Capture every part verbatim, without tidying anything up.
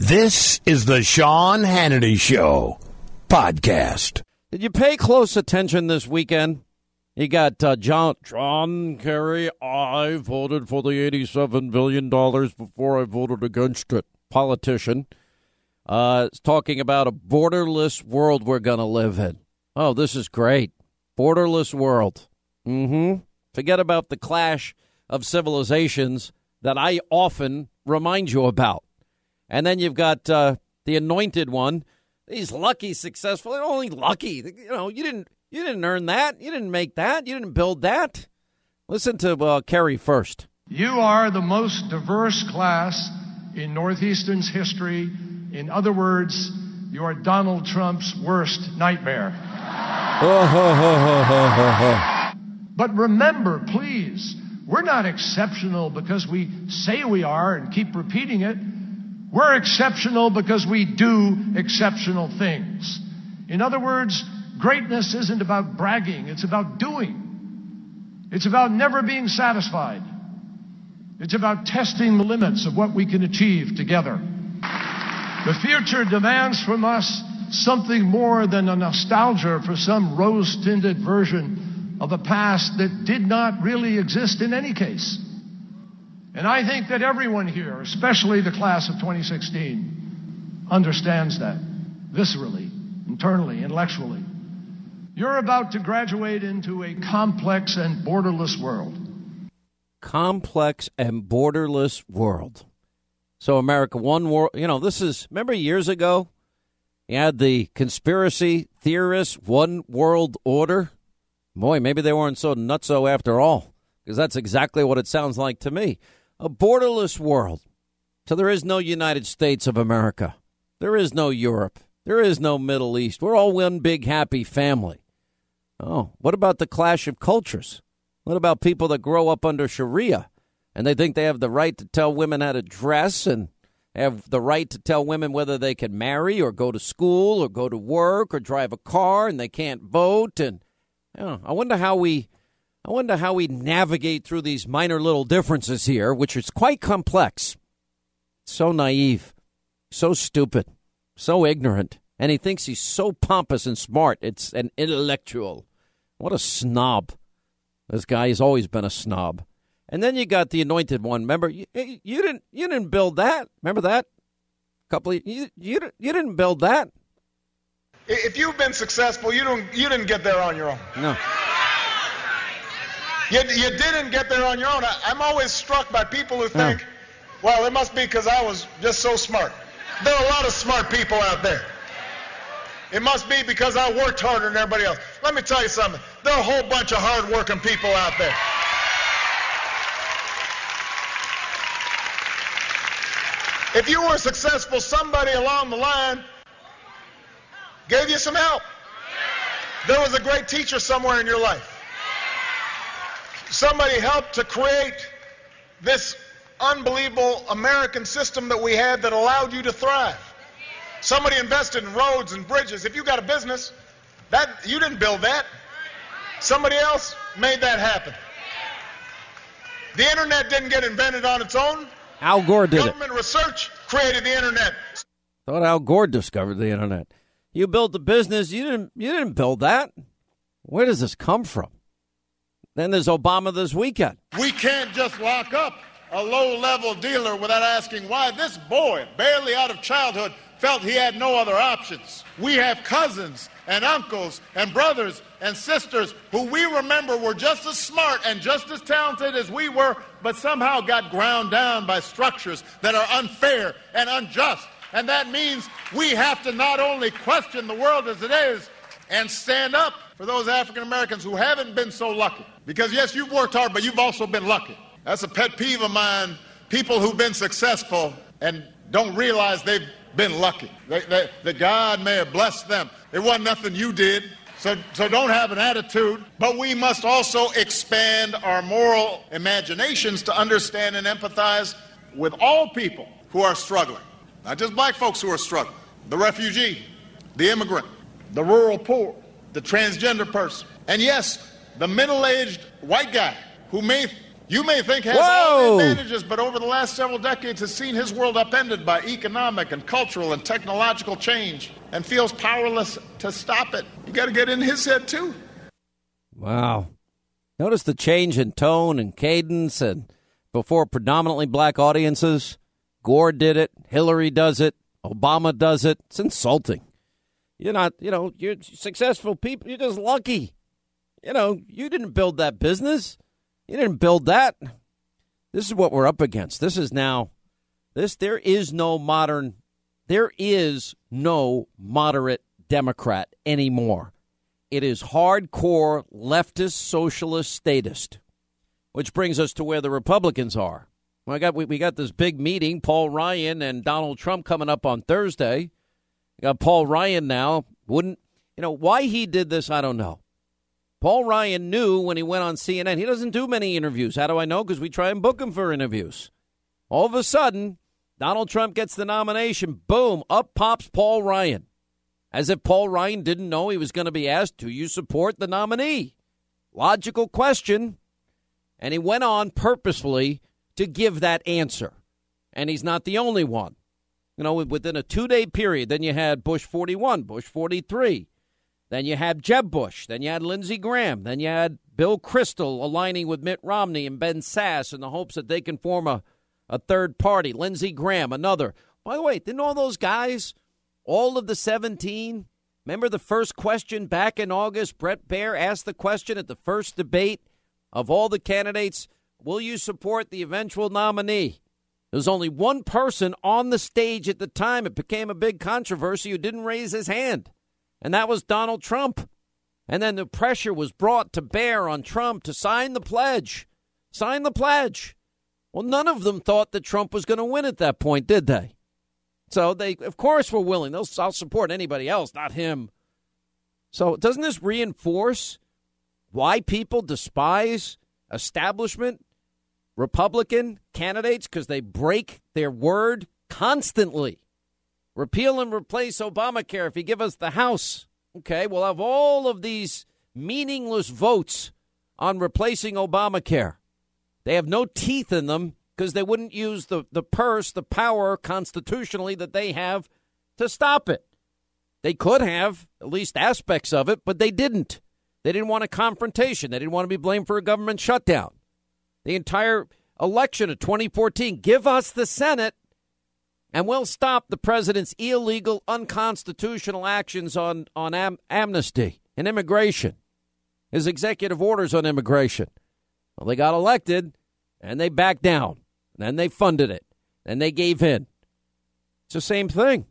This is the Sean Hannity Show podcast. Did you pay close attention this weekend? You got uh, John John Kerry. I voted for the eighty-seven billion dollars before I voted against it. Politician uh, is talking about a borderless world we're going to live in. Oh, this is great. Borderless world. Mm-hmm. Forget about the clash of civilizations that I often remind you about. And then you've got uh, the anointed one. He's lucky, successful. Only lucky. You know, you didn't you didn't earn that. You didn't make that. You didn't build that. Listen to uh, Kerry first. You are the most diverse class in Northeastern's history. In other words, you are Donald Trump's worst nightmare. But remember, please, we're not exceptional because we say we are and keep repeating it. We're exceptional because we do exceptional things. In other words, greatness isn't about bragging. It's about doing. It's about never being satisfied. It's about testing the limits of what we can achieve together. The future demands from us something more than a nostalgia for some rose-tinted version of a past that did not really exist in any case. And I think that everyone here, especially the class of twenty sixteen, understands that viscerally, internally, intellectually. You're about to graduate into a complex and borderless world. Complex and borderless world. So America, one world, you know, this is, remember years ago, you had the conspiracy theorists, one world order. Boy, maybe they weren't so nutso after all, because that's exactly what it sounds like to me. A borderless world. So there is no United States of America. There is no Europe. There is no Middle East. We're all one big happy family. Oh, what about the clash of cultures? What about people that grow up under Sharia and they think they have the right to tell women how to dress and have the right to tell women whether they can marry or go to school or go to work or drive a car, and they can't vote? And you know, I wonder how we I wonder how we navigate through these minor little differences here, which is quite complex. So naive, so stupid, so ignorant, and he thinks he's so pompous and smart. It's an intellectual. What a snob. This guy has always been a snob. And then you got the anointed one. Remember, you, you didn't you didn't build that. Remember that? A couple of you you you didn't build that. If you've been successful, you don't you didn't get there on your own. No. You, you didn't get there on your own. I, I'm always struck by people who think, yeah. well, it must be because I was just so smart. There are a lot of smart people out there. It must be because I worked harder than everybody else. Let me tell you something. There are a whole bunch of hard-working people out there. If you were successful, somebody along the line gave you some help. There was a great teacher somewhere in your life. Somebody helped to create this unbelievable American system that we had that allowed you to thrive. Somebody invested in roads and bridges. If you got a business, that you didn't build that. Somebody else made that happen. The internet didn't get invented on its own. Al Gore did it. Government research created the internet. Thought Al Gore discovered the internet. You built the business. You didn't. You didn't build that. Where does this come from? Then there's Obama this weekend. We can't just lock up a low-level dealer without asking why this boy, barely out of childhood, felt he had no other options. We have cousins and uncles and brothers and sisters who we remember were just as smart and just as talented as we were, but somehow got ground down by structures that are unfair and unjust. And that means we have to not only question the world as it is and stand up for those African Americans who haven't been so lucky. Because, yes, you've worked hard, but you've also been lucky. That's a pet peeve of mine, people who've been successful and don't realize they've been lucky. They, they, that God may have blessed them. It wasn't nothing you did. So, so don't have an attitude. But we must also expand our moral imaginations to understand and empathize with all people who are struggling. Not just black folks who are struggling. The refugee, the immigrant, the rural poor, the transgender person. And yes, the middle-aged white guy who may you may think has Whoa. all the advantages, but over the last several decades has seen his world upended by economic and cultural and technological change and feels powerless to stop it. You got to get in his head, too. Wow. Notice the change in tone and cadence, and before predominantly black audiences, Gore did it, Hillary does it, Obama does it. It's insulting. You're not, you know, you're successful people. You're just lucky. You know, you didn't build that business. You didn't build that. This is what we're up against. This is now, this, there is no modern, there is no moderate Democrat anymore. It is hardcore leftist, socialist, statist, which brings us to where the Republicans are. Well, I got, we, we got this big meeting, Paul Ryan and Donald Trump coming up on Thursday. We got Paul Ryan now. Wouldn't, you know, why he did this, I don't know. Paul Ryan knew when he went on C N N, he doesn't do many interviews. How do I know? Because we try and book him for interviews. All of a sudden, Donald Trump gets the nomination. Boom, up pops Paul Ryan. As if Paul Ryan didn't know he was going to be asked, do you support the nominee? Logical question. And he went on purposefully to give that answer. And he's not the only one. You know, within a two-day period, then you had Bush forty-one, Bush forty-three. Then you had Jeb Bush. Then you had Lindsey Graham. Then you had Bill Kristol aligning with Mitt Romney and Ben Sasse in the hopes that they can form a, a third party. Lindsey Graham, another. By the way, didn't all those guys, all of the seventeen, remember the first question back in August? Brett Baer asked the question at the first debate of all the candidates, will you support the eventual nominee? There was only one person on the stage at the time. It became a big controversy who didn't raise his hand. And that was Donald Trump. And then the pressure was brought to bear on Trump to sign the pledge. Sign the pledge. Well, none of them thought that Trump was going to win at that point, did they? So they, of course, were willing. They'll, I'll support anybody else, not him. So doesn't this reinforce why people despise establishment Republican candidates? Because they break their word constantly. Repeal and replace Obamacare if you give us the House. Okay, we'll have all of these meaningless votes on replacing Obamacare. They have no teeth in them because they wouldn't use the, the purse, the power constitutionally that they have to stop it. They could have at least aspects of it, but they didn't. They didn't want a confrontation. They didn't want to be blamed for a government shutdown. The entire election of twenty fourteen, give us the Senate, and we'll stop the president's illegal, unconstitutional actions on, on am- amnesty and immigration, his executive orders on immigration. Well, they got elected, and they backed down. And then they funded it. And they gave in. It's the same thing.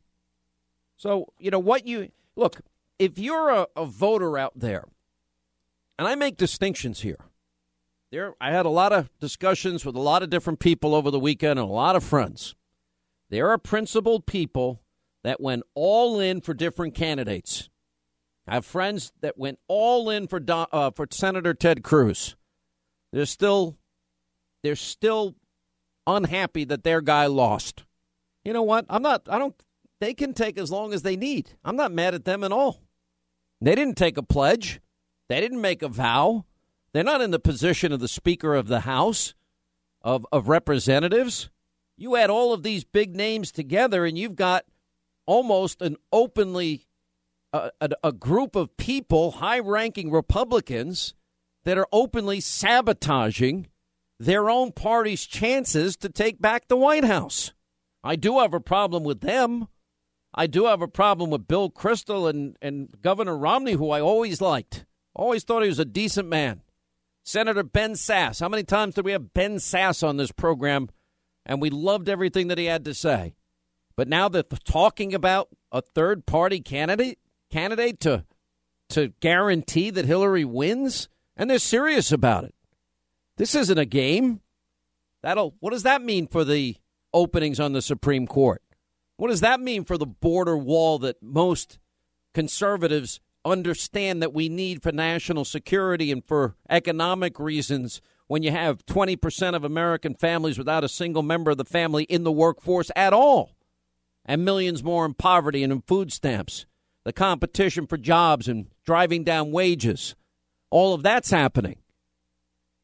So, you know, what you – look, if you're a, a voter out there, and I make distinctions here. There, I had a lot of discussions with a lot of different people over the weekend and a lot of friends. There are principled people that went all in for different candidates. I have friends that went all in for Don, uh, for Senator Ted Cruz. They're still, they're still unhappy that their guy lost. You know what? I'm not. I don't. They can take as long as they need. I'm not mad at them at all. They didn't take a pledge. They didn't make a vow. They're not in the position of the Speaker of the House of of Representatives. You add all of these big names together, and you've got almost an openly uh, a, a group of people, high-ranking Republicans, that are openly sabotaging their own party's chances to take back the White House. I do have a problem with them. I do have a problem with Bill Kristol and, and Governor Romney, who I always liked. Always thought he was a decent man. Senator Ben Sasse. How many times did we have Ben Sasse on this program? And we loved everything that he had to say. But now they're talking about a third-party candidate candidate to to guarantee that Hillary wins, and they're serious about it. This isn't a game. That'll. What does that mean for the openings on the Supreme Court? What does that mean for the border wall that most conservatives understand that we need for national security and for economic reasons when you have twenty percent of American families without a single member of the family in the workforce at all, and millions more in poverty and in food stamps, the competition for jobs and driving down wages, all of that's happening.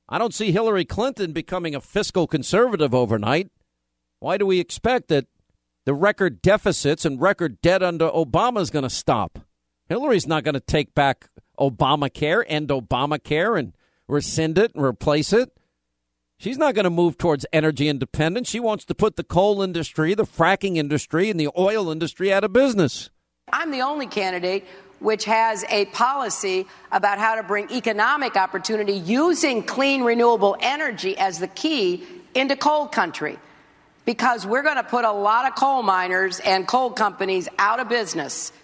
I don't see Hillary Clinton becoming a fiscal conservative overnight. Why do we expect that the record deficits and record debt under Obama is going to stop? Hillary's not going to take back Obamacare, end Obamacare, and rescind it and replace it. She's not going to move towards energy independence. She wants to put the coal industry, the fracking industry, and the oil industry out of business. I'm the only candidate which has a policy about how to bring economic opportunity using clean, renewable energy as the key into coal country, because we're going to put a lot of coal miners and coal companies out of business.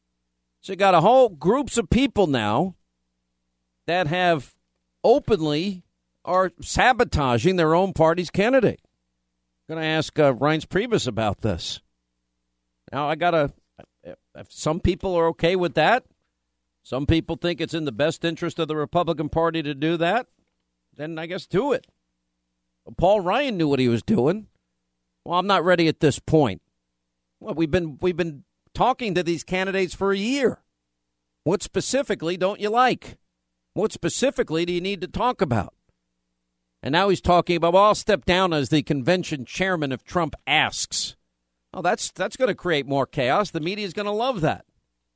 So you got a whole groups of people now that have openly are sabotaging their own party's candidate. I'm going to ask uh, Reince Priebus about this. Now, I got to, if some people are okay with that. Some people think it's in the best interest of the Republican Party to do that. Then I guess do it. Well, Paul Ryan knew what he was doing. Well, I'm not ready at this point. Well, we've been we've been talking to these candidates for a year. What specifically don't you like? What specifically do you need to talk about? And now he's talking about, well, I'll step down as the convention chairman if Trump asks. Oh, that's that's going to create more chaos. The media is going to love that.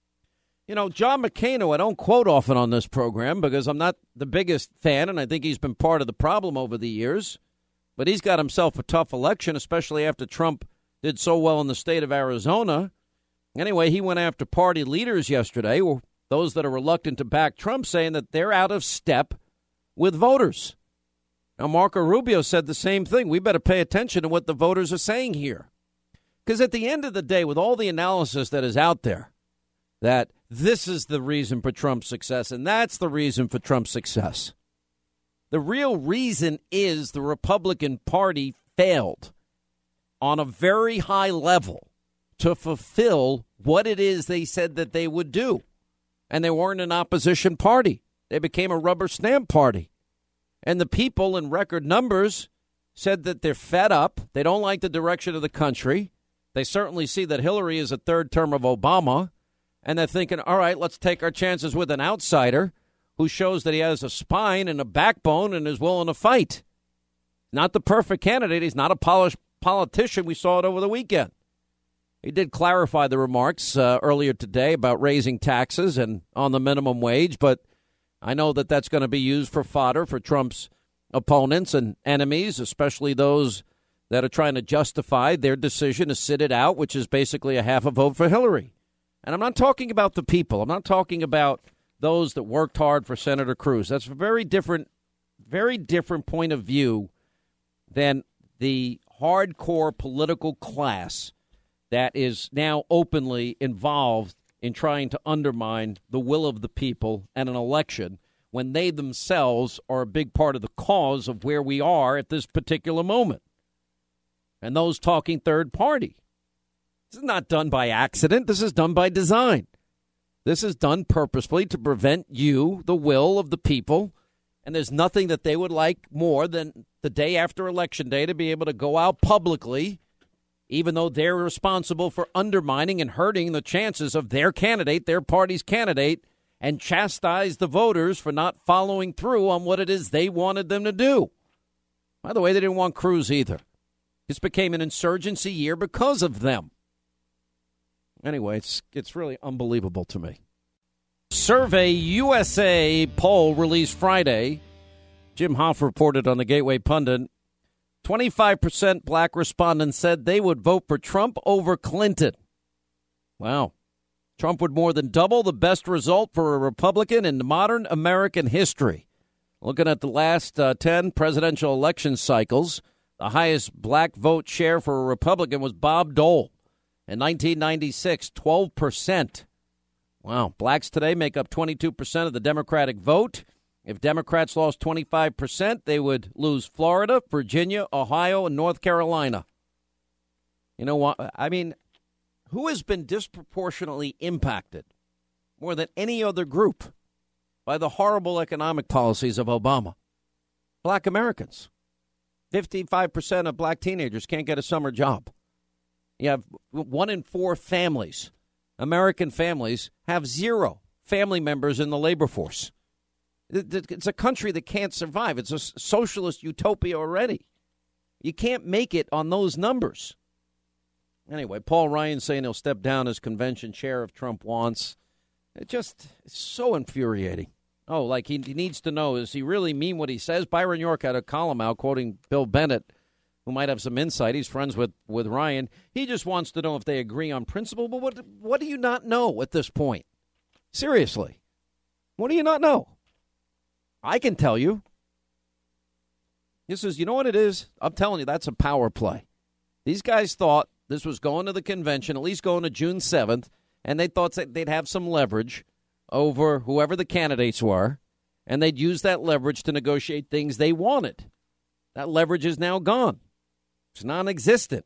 You know, John McCain, who I don't quote often on this program because I'm not the biggest fan, and I think he's been part of the problem over the years, but he's got himself a tough election, especially after Trump did so well in the state of Arizona. Anyway, he went after party leaders yesterday, or those that are reluctant to back Trump, saying that they're out of step with voters. Now, Marco Rubio said the same thing. We better pay attention to what the voters are saying here. Because at the end of the day, with all the analysis that is out there, that this is the reason for Trump's success, and that's the reason for Trump's success. The real reason is the Republican Party failed on a very high level to fulfill what it is they said that they would do. And they weren't an opposition party. They became a rubber stamp party. And the people in record numbers said that they're fed up. They don't like the direction of the country. They certainly see that Hillary is a third term of Obama. And they're thinking, all right, let's take our chances with an outsider who shows that he has a spine and a backbone and is willing to fight. Not the perfect candidate. He's not a polished politician. We saw it over the weekend. He did clarify the remarks uh, earlier today about raising taxes and on the minimum wage, but I know that that's going to be used for fodder for Trump's opponents and enemies, especially those that are trying to justify their decision to sit it out, which is basically a half a vote for Hillary. And I'm not talking about the people. I'm not talking about those that worked hard for Senator Cruz. That's a very different, very different point of view than the hardcore political class that is now openly involved in trying to undermine the will of the people and an election when they themselves are a big part of the cause of where we are at this particular moment. And those talking third party. This is not done by accident. This is done by design. This is done purposefully to prevent you, the will of the people. And there's nothing that they would like more than the day after Election Day to be able to go out publicly, even though they're responsible for undermining and hurting the chances of their candidate, their party's candidate, and chastise the voters for not following through on what it is they wanted them to do. By the way, they didn't want Cruz either. This became an insurgency year because of them. Anyway, it's it's really unbelievable to me. Survey U S A poll released Friday. Jim Hoff reported on the Gateway Pundit. twenty-five percent black respondents said they would vote for Trump over Clinton. Wow. Trump would more than double the best result for a Republican in modern American history. Looking at the last uh, ten presidential election cycles, the highest black vote share for a Republican was Bob Dole. In nineteen ninety-six, twelve percent. Wow. Blacks today make up twenty-two percent of the Democratic vote. If Democrats lost twenty-five percent, they would lose Florida, Virginia, Ohio, and North Carolina. You know what? I mean, who has been disproportionately impacted more than any other group by the horrible economic policies of Obama? Black Americans. fifty-five percent of black teenagers can't get a summer job. You have one in four families, American families, have zero family members in the labor force. It's a country that can't survive. It's a socialist utopia already. You can't make it on those numbers. Anyway, Paul Ryan saying he'll step down as convention chair if Trump wants. It just it's so infuriating. Oh, like he, he needs to know, does he really mean what he says? Byron York had a column out quoting Bill Bennett, who might have some insight. He's friends with, with Ryan. He just wants to know if they agree on principle. But what what do you not know at this point? Seriously. What do you not know? I can tell you. This is, you know what it is? I'm telling you, that's a power play. These guys thought this was going to the convention, at least going to June seventh, and they thought that they'd have some leverage over whoever the candidates were, and they'd use that leverage to negotiate things they wanted. That leverage is now gone. It's non-existent.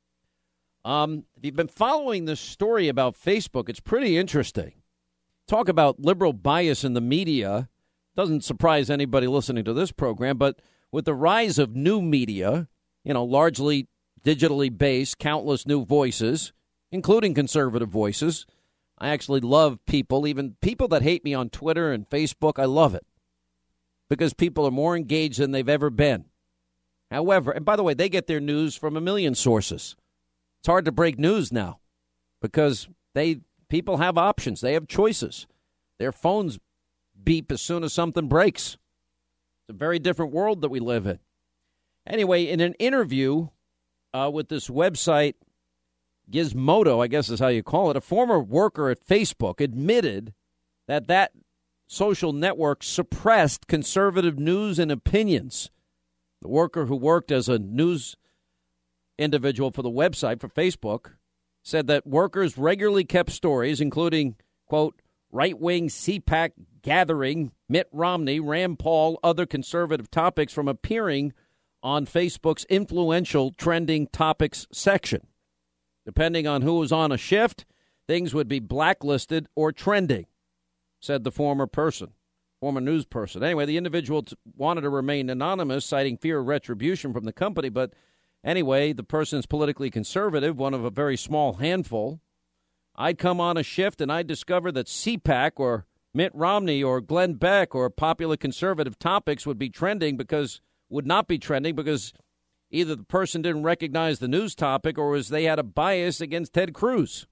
Um, if you've been following this story about Facebook, it's pretty interesting. Talk about liberal bias in the media. Doesn't surprise anybody listening to this program, but with the rise of new media, you know, largely digitally based, countless new voices, including conservative voices. I actually love people, even people that hate me on Twitter and Facebook. I love it because people are more engaged than they've ever been. However, and by the way, they get their news from a million sources. It's hard to break news now because they people have options. They have choices. Their phones beep as soon as something breaks. It's a very different world that we live in. Anyway, in an interview uh, with this website, Gizmodo, I guess is how you call it, a former worker at Facebook admitted that that social network suppressed conservative news and opinions. The worker who worked as a news individual for the website for Facebook said that workers regularly kept stories, including, quote, right-wing CPAC gathering, Mitt Romney, Rand Paul, other conservative topics from appearing on Facebook's influential trending topics section. Depending on who was on a shift, things would be blacklisted or trending, said the former person, former news person. Anyway, the individual t- wanted to remain anonymous, citing fear of retribution from the company. But anyway, the person's politically conservative, one of a very small handful. I'd come on a shift and I'd discover that CPAC or Mitt Romney or Glenn Beck or popular conservative topics would be trending because would not be trending because either the person didn't recognize the news topic or was they had a bias against Ted Cruz.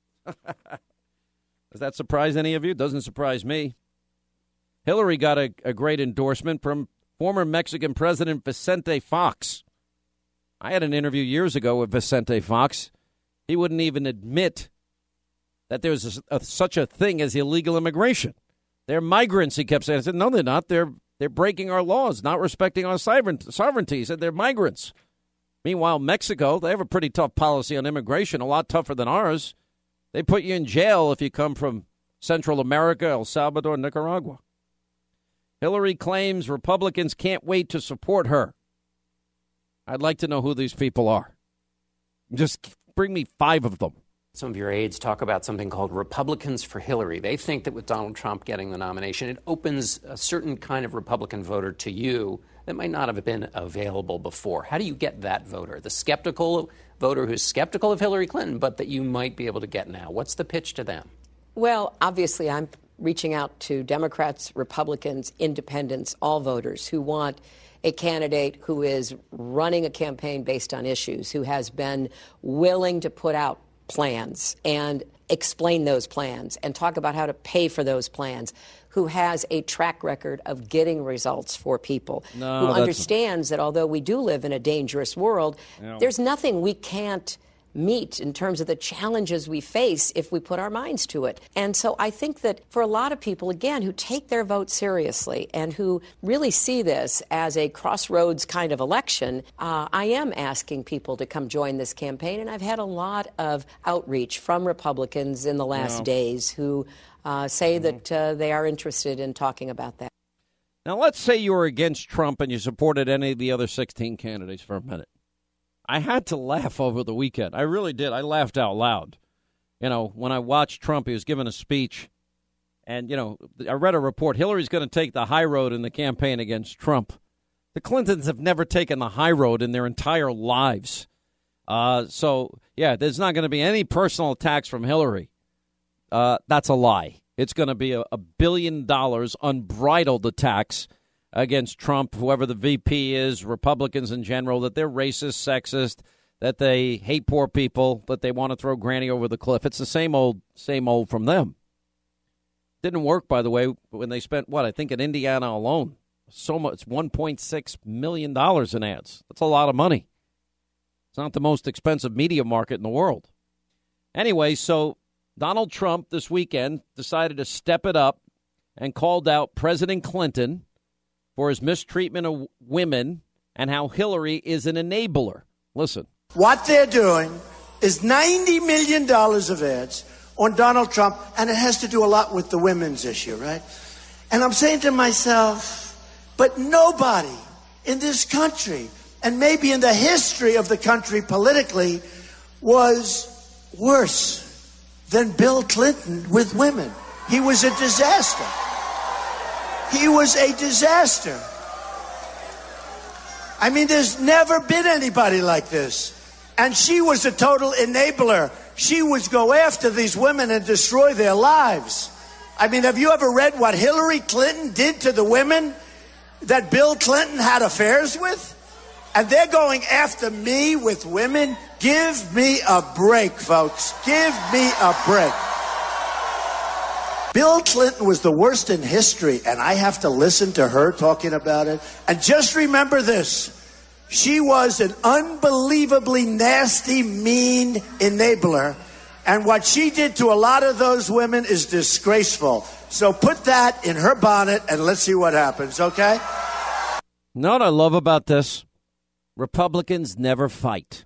Does that surprise any of you? Doesn't surprise me. Hillary got a, a great endorsement from former Mexican President Vicente Fox. I had an interview years ago with Vicente Fox. He wouldn't even admit that there's a, a, such a thing as illegal immigration. They're migrants, he kept saying. I said, no, they're not. They're they're breaking our laws, not respecting our sovereignty. He said they're migrants. Meanwhile, Mexico, they have a pretty tough policy on immigration, a lot tougher than ours. They put you in jail if you come from Central America, El Salvador, Nicaragua. Hillary claims Republicans can't wait to support her. I'd like to know who these people are. Just bring me five of them. Some of your aides talk about something called Republicans for Hillary. They think that with Donald Trump getting the nomination, it opens a certain kind of Republican voter to you that might not have been available before. How do you get that voter? The skeptical voter who's skeptical of Hillary Clinton, but that you might be able to get now. What's the pitch to them? Well, obviously, I'm reaching out to Democrats, Republicans, independents, all voters who want a candidate who is running a campaign based on issues, who has been willing to put out plans and explain those plans and talk about how to pay for those plans, who has a track record of getting results for people, no, who understands that although we do live in a dangerous world, yeah. there's nothing we can't meet in terms of the challenges we face if we put our minds to it. And so I think that for a lot of people, again, who take their vote seriously and who really see this as a crossroads kind of election, uh, I am asking people to come join this campaign. And I've had a lot of outreach from Republicans in the last yeah. days who uh, say mm-hmm. that uh, they are interested in talking about that. Now, let's say you were against Trump and you supported any of the other sixteen candidates for a minute. I had to laugh over the weekend. I really did. I laughed out loud. You know, when I watched Trump, he was giving a speech. And, you know, I read a report. Hillary's going to take the high road in the campaign against Trump. The Clintons have never taken the high road in their entire lives. Uh, so, yeah, there's not going to be any personal attacks from Hillary. Uh, that's a lie. It's going to be a, a billion dollars unbridled attacks against Trump, whoever the V P is, Republicans in general, that they're racist, sexist, that they hate poor people, that they want to throw Granny over the cliff. It's the same old, same old from them. Didn't work, by the way, when they spent, what, I think in Indiana alone, so much, it's one point six million dollars in ads. That's a lot of money. It's not the most expensive media market in the world. Anyway, so Donald Trump this weekend decided to step it up and called out President Clinton for his mistreatment of women and how Hillary is an enabler. Listen. What they're doing is ninety million dollars of ads on Donald Trump, and it has to do a lot with the women's issue, right? And I'm saying to myself, but nobody in this country, and maybe in the history of the country politically, was worse than Bill Clinton with women. He was a disaster. He was a disaster. I mean, there's never been anybody like this. And she was a total enabler. She would go after these women and destroy their lives. I mean, have you ever read what Hillary Clinton did to the women that Bill Clinton had affairs with? And they're going after me with women? Give me a break, folks. Give me a break. Bill Clinton was the worst in history, and I have to listen to her talking about it. And just remember this. She was an unbelievably nasty, mean enabler. And what she did to a lot of those women is disgraceful. So put that in her bonnet, and let's see what happens, okay? You know what I love about this? Republicans never fight.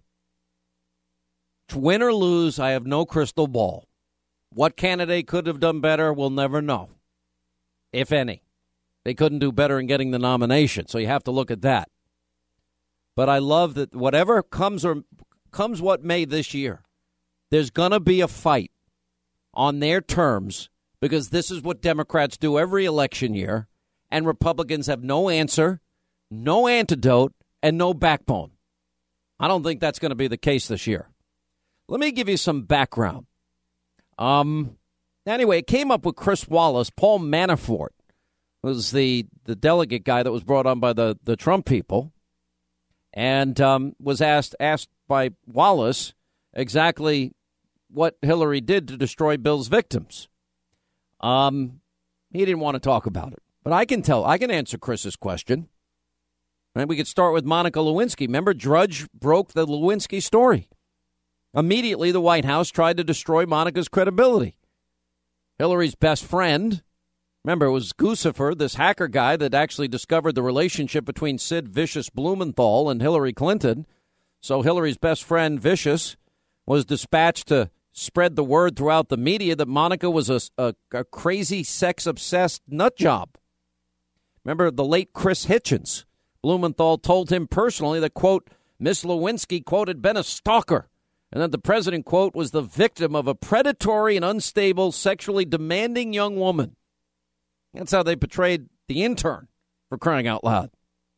Win or lose, I have no crystal ball. What candidate could have done better, we'll never know, if any. They couldn't do better in getting the nomination, so you have to look at that. But I love that whatever comes or comes what may this year, there's going to be a fight on their terms because this is what Democrats do every election year, and Republicans have no answer, no antidote, and no backbone. I don't think that's going to be the case this year. Let me give you some background. Um. Anyway, it came up with Chris Wallace. Paul Manafort was the, the delegate guy that was brought on by the, the Trump people, and um, was asked asked by Wallace exactly what Hillary did to destroy Bill's victims. Um, he didn't want to talk about it, but I can tell. I can answer Chris's question. And we could start with Monica Lewinsky. Remember, Drudge broke the Lewinsky story. Immediately, the White House tried to destroy Monica's credibility. Hillary's best friend, remember, it was Guccifer, this hacker guy that actually discovered the relationship between Sid Vicious Blumenthal and Hillary Clinton. So Hillary's best friend, Vicious, was dispatched to spread the word throughout the media that Monica was a, a, a crazy, sex-obsessed nut job. Remember the late Chris Hitchens? Blumenthal told him personally that, quote, Miss Lewinsky, quote, had been a stalker, and that the president, quote, was the victim of a predatory and unstable, sexually demanding young woman. That's how they portrayed the intern, for crying out loud.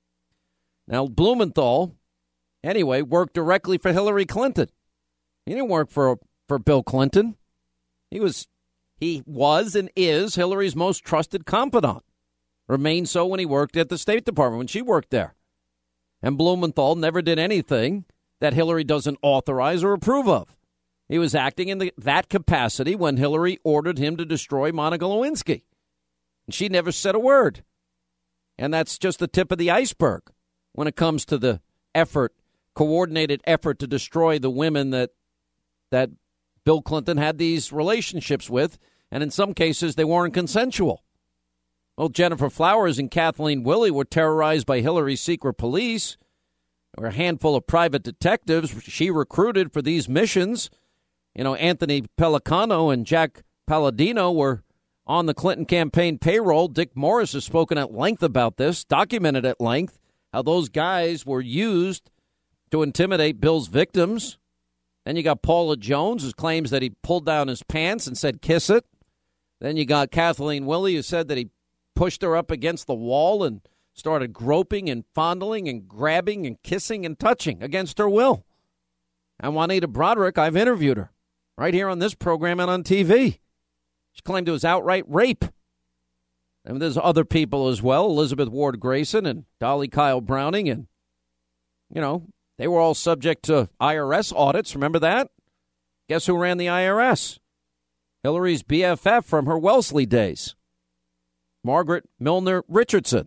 Now, Blumenthal, anyway, worked directly for Hillary Clinton. He didn't work for for Bill Clinton. He was, he was and is Hillary's most trusted confidant. Remained so when he worked at the State Department, when she worked there. And Blumenthal never did anything that Hillary doesn't authorize or approve of. He was acting in the, that capacity when Hillary ordered him to destroy Monica Lewinsky. And she never said a word. And that's just the tip of the iceberg when it comes to the effort, coordinated effort to destroy the women that that Bill Clinton had these relationships with. And in some cases, they weren't consensual. Well, Jennifer Flowers and Kathleen Willey were terrorized by Hillary's secret police, or a handful of private detectives she recruited for these missions. You know, Anthony Pellicano and Jack Palladino were on the Clinton campaign payroll. Dick Morris has spoken at length about this, documented at length how those guys were used to intimidate Bill's victims. Then you got Paula Jones, who claims that he pulled down his pants and said, kiss it. Then you got Kathleen Willey, who said that he pushed her up against the wall and started groping and fondling and grabbing and kissing and touching against her will. And Juanita Broderick, I've interviewed her right here on this program and on T V. She claimed it was outright rape. And there's other people as well, Elizabeth Ward Grayson and Dolly Kyle Browning. And, you know, they were all subject to I R S audits. Remember that? Guess who ran the I R S? Hillary's B F F from her Wellesley days, Margaret Milner Richardson.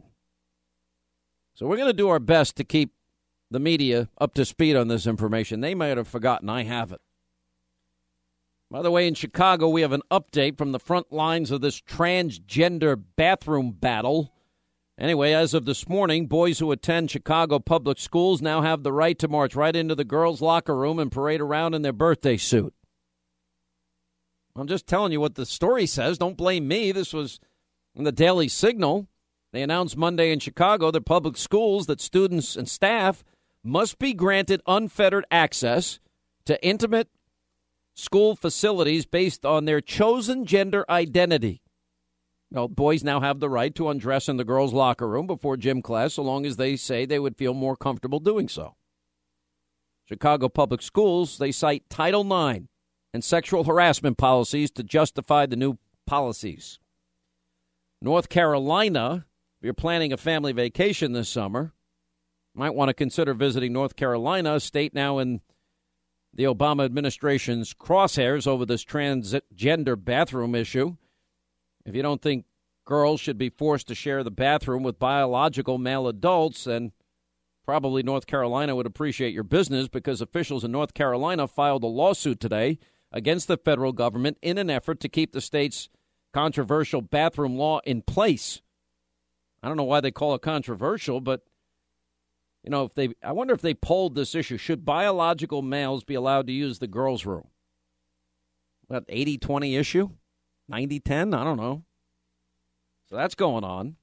So we're going to do our best to keep the media up to speed on this information. They might have forgotten. I haven't. By the way, in Chicago, we have an update from the front lines of this transgender bathroom battle. Anyway, as of this morning, boys who attend Chicago public schools now have the right to march right into the girls' locker room and parade around in their birthday suit. I'm just telling you what the story says. Don't blame me. This was in the Daily Signal. They announced Monday in Chicago that public schools, that students and staff must be granted unfettered access to intimate school facilities based on their chosen gender identity. Well, boys now have the right to undress in the girls' locker room before gym class, so long as they say they would feel more comfortable doing so. Chicago public schools, they cite Title nine and sexual harassment policies to justify the new policies. North Carolina, if you're planning a family vacation this summer, might want to consider visiting North Carolina, a state now in the Obama administration's crosshairs over this transgender bathroom issue. If you don't think girls should be forced to share the bathroom with biological male adults, then probably North Carolina would appreciate your business, because officials in North Carolina filed a lawsuit today against the federal government in an effort to keep the state's controversial bathroom law in place. I don't know why they call it controversial, but You know, if they, I wonder if they polled this issue. Should biological males be allowed to use the girls' room? What, eighty twenty issue? ninety ten? I don't know. So that's going on.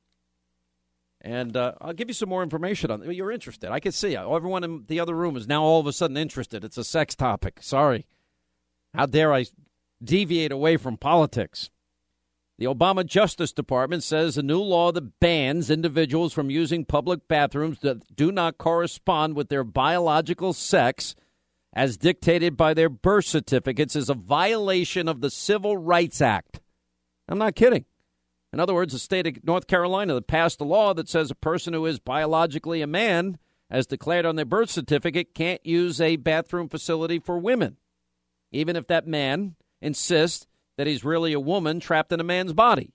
And uh, I'll give you some more information on it. You're interested. I can see it. Everyone in the other room is now all of a sudden interested. It's a sex topic. Sorry. How dare I deviate away from politics? The Obama Justice Department says a new law that bans individuals from using public bathrooms that do not correspond with their biological sex, as dictated by their birth certificates, is a violation of the Civil Rights Act. I'm not kidding. In other words, the state of North Carolina that passed a law that says a person who is biologically a man, as declared on their birth certificate, can't use a bathroom facility for women, even if that man insists that he's really a woman trapped in a man's body.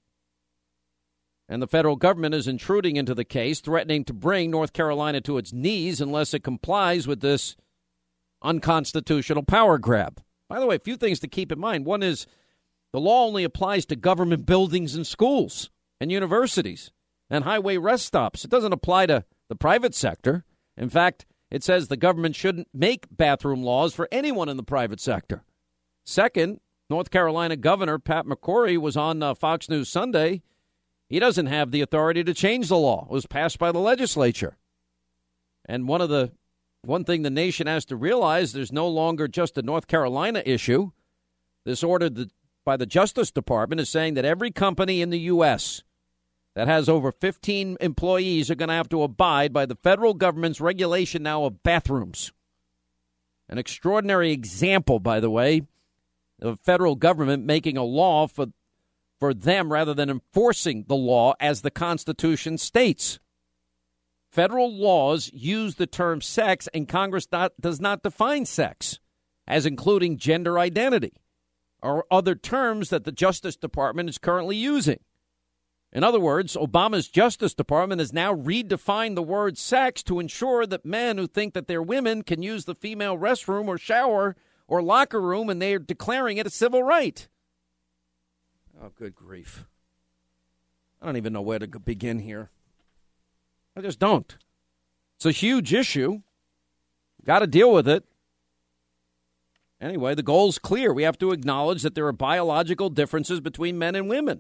And the federal government is intruding into the case, threatening to bring North Carolina to its knees unless it complies with this unconstitutional power grab. By the way, a few things to keep in mind. One is the law only applies to government buildings and schools and universities and highway rest stops. It doesn't apply to the private sector. In fact, it says the government shouldn't make bathroom laws for anyone in the private sector. Second, North Carolina Governor Pat McCrory was on uh, Fox News Sunday. He doesn't have the authority to change the law. It was passed by the legislature. And one of the one thing the nation has to realize, there's no longer just a North Carolina issue. This order that, by the Justice Department is saying that every company in the U S that has over fifteen employees are going to have to abide by the federal government's regulation now of bathrooms. An extraordinary example, by the way, the federal government making a law for for them rather than enforcing the law as the Constitution states. Federal laws use the term sex, and Congress not, does not define sex as including gender identity or other terms that the Justice Department is currently using. In other words, Obama's Justice Department has now redefined the word sex to ensure that men who think that they're women can use the female restroom or shower or locker room, and they're declaring it a civil right. Oh, good grief. I don't even know where to begin here. I just don't. It's a huge issue. Got to deal with it. Anyway, the goal's clear. We have to acknowledge that there are biological differences between men and women.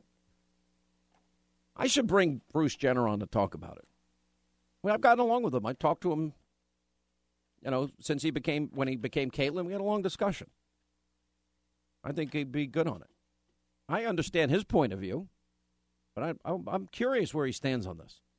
I should bring Bruce Jenner on to talk about it. Well, I've gotten along with him. I talked to him, you know, since he became, when he became Caitlyn, we had a long discussion. I think he'd be good on it. I understand his point of view, but I, I'm curious where he stands on this.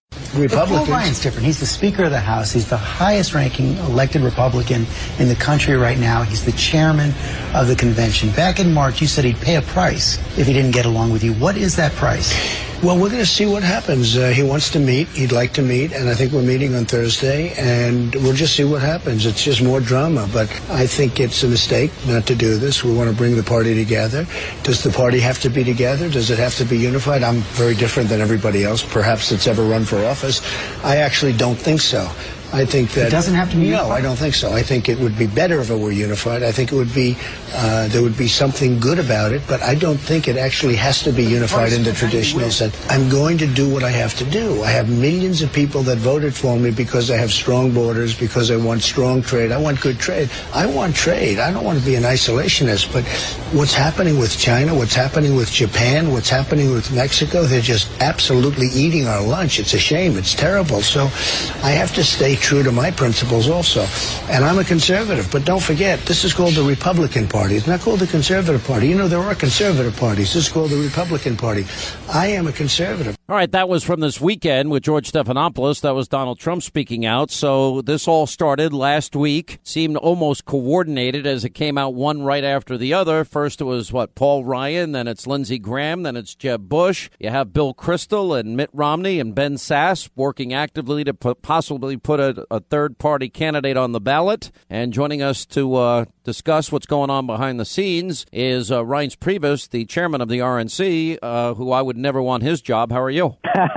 Republicans. Paul Ryan's different. He's the Speaker of the House. He's the highest-ranking elected Republican in the country right now. He's the chairman of the convention. Back in March, you said he'd pay a price if he didn't get along with you. What is that price? Well, we're going to see what happens. Uh, he wants to meet. He'd like to meet, and I think we're meeting on Thursday, and we'll just see what happens. It's just more drama, but I think it's a mistake not to do this. We want to bring the party together. Does the party have to be together? Does it have to be unified? I'm very different than everybody else, perhaps, that's ever run for office. I actually don't think so. I think that... It doesn't have to be unified? No, I don't think so. I think it would be better if it were unified. I think it would be, uh, there would be something good about it, but I don't think it actually has to be unified in the traditional sense. I'm going to do what I have to do. I have millions of people that voted for me because I have strong borders, because I want strong trade. I want good trade. I want trade. I don't want to be an isolationist, but what's happening with China, what's happening with Japan, what's happening with Mexico, they're just absolutely eating our lunch. It's a shame. It's terrible. So I have to stay true to my principles also. And I'm a conservative, but don't forget, this is called the Republican Party. It's not called the Conservative Party. You know, there are conservative parties. This is called the Republican Party. I am a conservative. All right, that was from this weekend with George Stephanopoulos. That was Donald Trump speaking out. So this all started last week. Seemed almost coordinated as it came out one right after the other. First it was, what, Paul Ryan, then it's Lindsey Graham, then it's Jeb Bush. You have Bill Kristol and Mitt Romney and Ben Sasse working actively to put, possibly put a, a third-party candidate on the ballot. And joining us to uh, discuss what's going on behind the scenes is uh, Reince Priebus, the chairman of the R N C, uh, who I would never want his job. How are you?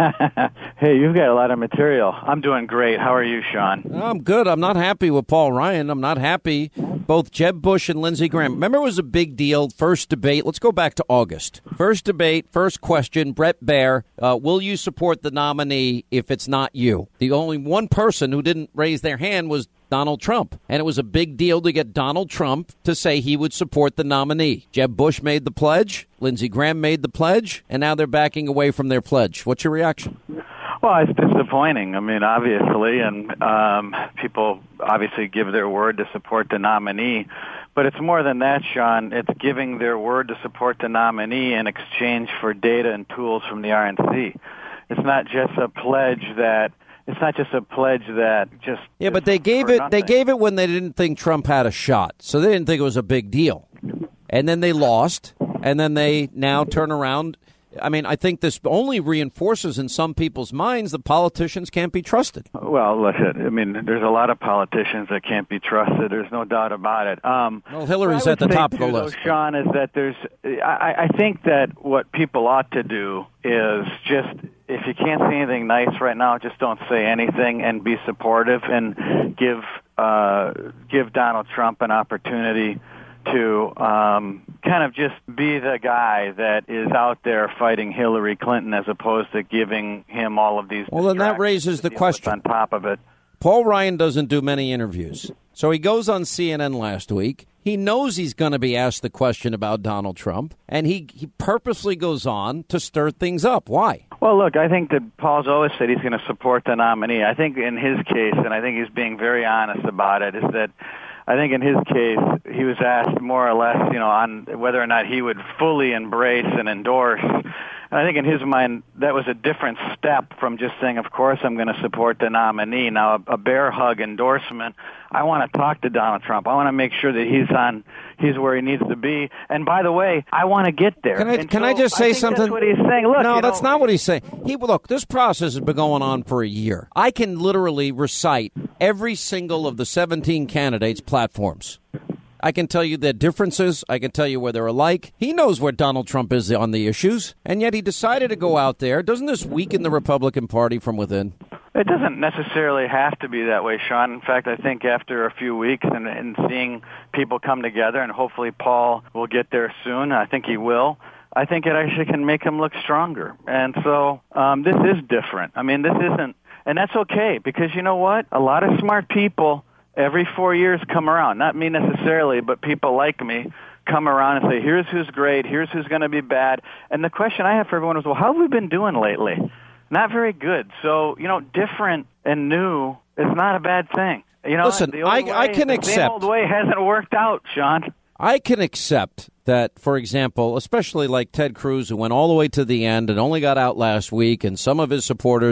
Hey, you've got a lot of material. I'm doing great. How are you, Sean? I'm good. I'm not happy with Paul Ryan. I'm not happy. Both Jeb Bush and Lindsey Graham. Remember, it was a big deal. First debate. Let's go back to August. First debate, first question, Brett Baer, uh, will you support the nominee if it's not you? The only one person who didn't raise their hand was Donald Trump. And it was a big deal to get Donald Trump to say he would support the nominee. Jeb Bush made the pledge. Lindsey Graham made the pledge. And now they're backing away from their pledge. What's your reaction? Well, it's disappointing. I mean, obviously, and um, people obviously give their word to support the nominee. But it's more than that, Sean. It's giving their word to support the nominee in exchange for data and tools from the R N C. It's not just a pledge that It's not just a pledge that just yeah, but they gave it. Nothing. They gave it when they didn't think Trump had a shot, so they didn't think it was a big deal. And then they lost, and then they now turn around. I mean, I think this only reinforces in some people's minds that politicians can't be trusted. Well, listen, I mean, there's a lot of politicians that can't be trusted. There's no doubt about it. Um, well, Hillary's at the top of the too, list. Though, Sean, is that there's. I, I think that what people ought to do is just, if you can't say anything nice right now, just don't say anything and be supportive and give uh, give Donald Trump an opportunity to um, kind of just be the guy that is out there fighting Hillary Clinton as opposed to giving him all of these. Well, then that raises the question. On top of it, Paul Ryan doesn't do many interviews. So he goes on C N N last week. He knows he's going to be asked the question about Donald Trump, and he, he purposely goes on to stir things up. Why? Well, look, I think that Paul's always said he's going to support the nominee. I think in his case, and I think he's being very honest about it, is that I think in his case, he was asked more or less, you know, on whether or not he would fully embrace and endorse. And I think in his mind, that was a different step from just saying, of course, I'm going to support the nominee. Now, a, a bear hug endorsement, I want to talk to Donald Trump. I want to make sure that he's on, he's where he needs to be. And by the way, I want to get there. Can I, and can so I just say I think something? That's what he's saying. Look, no, you that's know, not what he's saying. He look, this process has been going on for a year. I can literally recite every single of the seventeen candidates' platforms. I can tell you their differences. I can tell you where they're alike. He knows where Donald Trump is on the issues, and yet he decided to go out there. Doesn't this weaken the Republican Party from within? It doesn't necessarily have to be that way, Sean. In fact, I think after a few weeks and, and seeing people come together, and hopefully Paul will get there soon, I think he will, I think it actually can make him look stronger. And so um, this is different. I mean, this isn't, and that's okay, because you know what? A lot of smart people every four years come around. Not me necessarily, but people like me come around and say, here's who's great, here's who's going to be bad. And the question I have for everyone is, well, how have we been doing lately? Not very good. So, you know, different and new is not a bad thing. You know, listen, the old I, way, I can the accept. same old way hasn't worked out, Sean. I can accept that, for example, especially like Ted Cruz, who went all the way to the end and only got out last week, and some of his supporters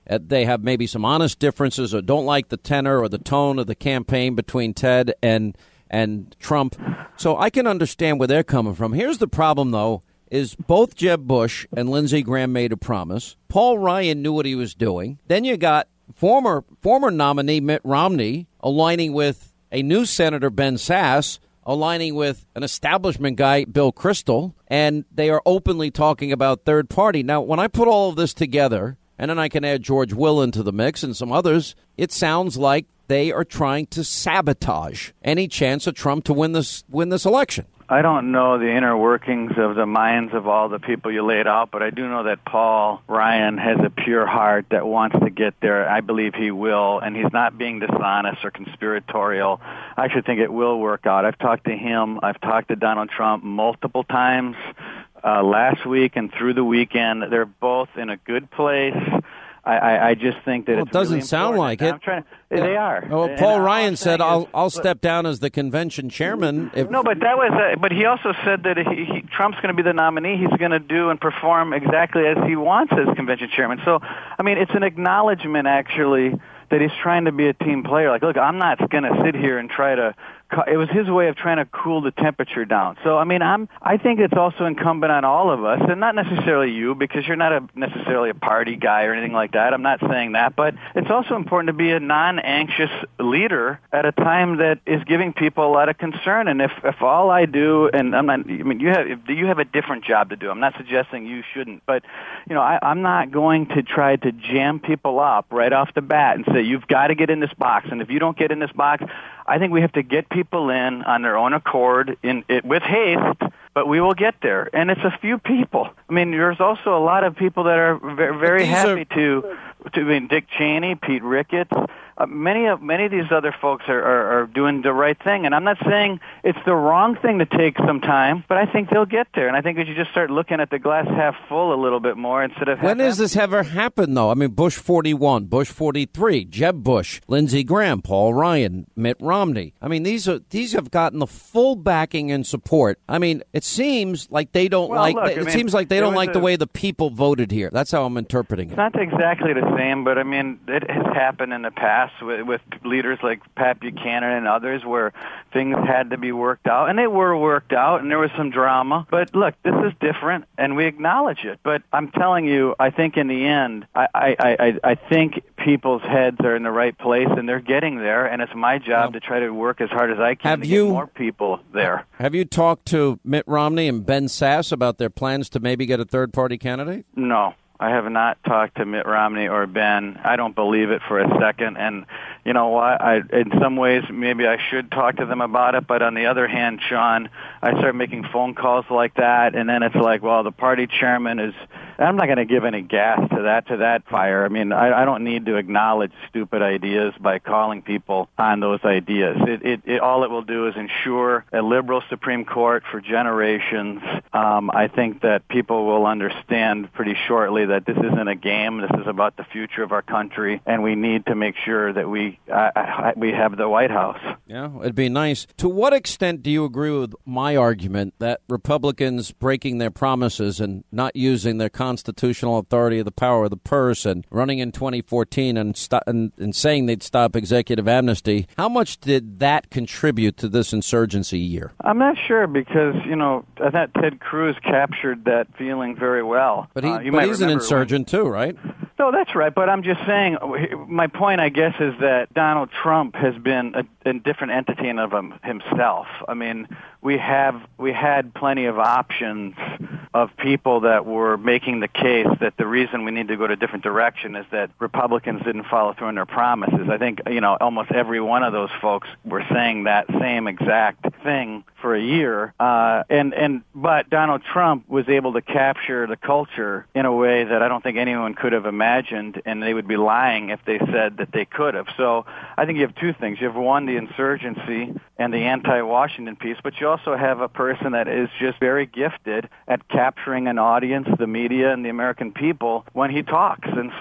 uh, they have maybe some honest differences or don't like the tenor or the tone of the campaign between Ted and and Trump. So I can understand where they're coming from. Here's the problem, though, is both Jeb Bush and Lindsey Graham made a promise. Paul Ryan knew what he was doing. Then you got former former nominee Mitt Romney aligning with a new Senator Ben Sasse, aligning with an establishment guy, Bill Kristol, and they are openly talking about third party. Now, when I put all of this together, and then I can add George Will into the mix and some others, it sounds like they are trying to sabotage any chance of Trump to win this win this election. I don't know the inner workings of the minds of all the people you laid out, but I do know that Paul Ryan has a pure heart that wants to get there. I believe he will, and he's not being dishonest or conspiratorial. I actually think it will work out. I've talked to him. I've talked to Donald Trump multiple times uh, last week and through the weekend. They're both in a good place. I, I, I just think that well, it's it doesn't really sound like it. I'm trying to, They are. Well, And Paul all Ryan I'm said, saying "I'll is- I'll step down as the convention chairman." If, No, but that was. A, but he also said that he, he, Trump's going to be the nominee. He's going to do and perform exactly as he wants as convention chairman. So, I mean, it's an acknowledgement actually that he's trying to be a team player. Like, look, I'm not going to sit here and try to. It was his way of trying to cool the temperature down. So, I mean, I'm. I think it's also incumbent on all of us, and not necessarily you, because you're not a, necessarily a party guy or anything like that. I'm not saying that, but it's also important to be a non-anxious leader at a time that is giving people a lot of concern. And if, if all I do, and I'm not. I mean, you have you have a different job to do. I'm not suggesting you shouldn't, but you know, I, I'm not going to try to jam people up right off the bat and say you've got to get in this box, and if you don't get in this box, I think we have to get people in on their own accord in it, with haste, but we will get there. And it's a few people. I mean, there's also a lot of people that are very, very happy are... to, to I mean, Dick Cheney, Pete Ricketts. Uh, many of many of these other folks are, are, are doing the right thing, and I'm not saying it's the wrong thing to take some time, but I think they'll get there, and I think we should just start looking at the glass half full a little bit more instead of when half has this ever happened, though? I mean, Bush forty-one, Bush forty-three, Jeb Bush, Lindsey Graham, Paul Ryan, Mitt Romney. I mean, these are these have gotten the full backing and support. I mean, it seems like they don't Well, like. look, it I mean, seems like they there don't was like a- the way the people voted here. That's how I'm interpreting it. It's not exactly the same, but I mean, it has happened in the past with, with leaders like Pat Buchanan and others where things had to be worked out, and they were worked out, and there was some drama. But look, this is different, and we acknowledge it. But I'm telling you, I think in the end, I, I, I, I think people's heads are in the right place, and they're getting there, and it's my job to try to work as hard as I can Have to you- get more people there. Have you talked to Mitt Romney and Ben Sasse about their plans to maybe get a third-party candidate? No, I have not talked to Mitt Romney or Ben. I don't believe it for a second. And you know what? I, in some ways, maybe I should talk to them about it. But on the other hand, Sean, I start making phone calls like that, and then it's like, well, the party chairman is. I'm not going to give any gas to that to that fire. I mean, I, I don't need to acknowledge stupid ideas by calling people on those ideas. It, it, it all it will do is ensure a liberal Supreme Court for generations. Um, I think that people will understand pretty shortly that this isn't a game. This is about the future of our country, and we need to make sure that we uh, uh, we have the White House. Yeah, it'd be nice. To what extent do you agree with my argument that Republicans breaking their promises and not using their constitutional authority of the power of the purse and running in twenty fourteen and, st- and, and saying they'd stop executive amnesty, how much did that contribute to this insurgency year? I'm not sure because, you know, I thought Ted Cruz captured that feeling very well. But, he, Uh, you but might he's an remember insurgent too, right? No, that's right. But I'm just saying, my point, I guess, is that Donald Trump has been a, a different entity in of him, himself. I mean, we have we had plenty of options of people that were making the case that the reason we need to go to a different direction is that Republicans didn't follow through on their promises. I think, you know, almost every one of those folks were saying that same exact thing for a year. Uh, and, and, but Donald Trump was able to capture the culture in a way that I don't think anyone could have imagined, and they would be lying if they said that they could have. So I think you have two things. You have one, the insurgency and the anti-Washington piece, but you also have a person that is just very gifted at capturing an audience, the media, and the American people when he talks. And so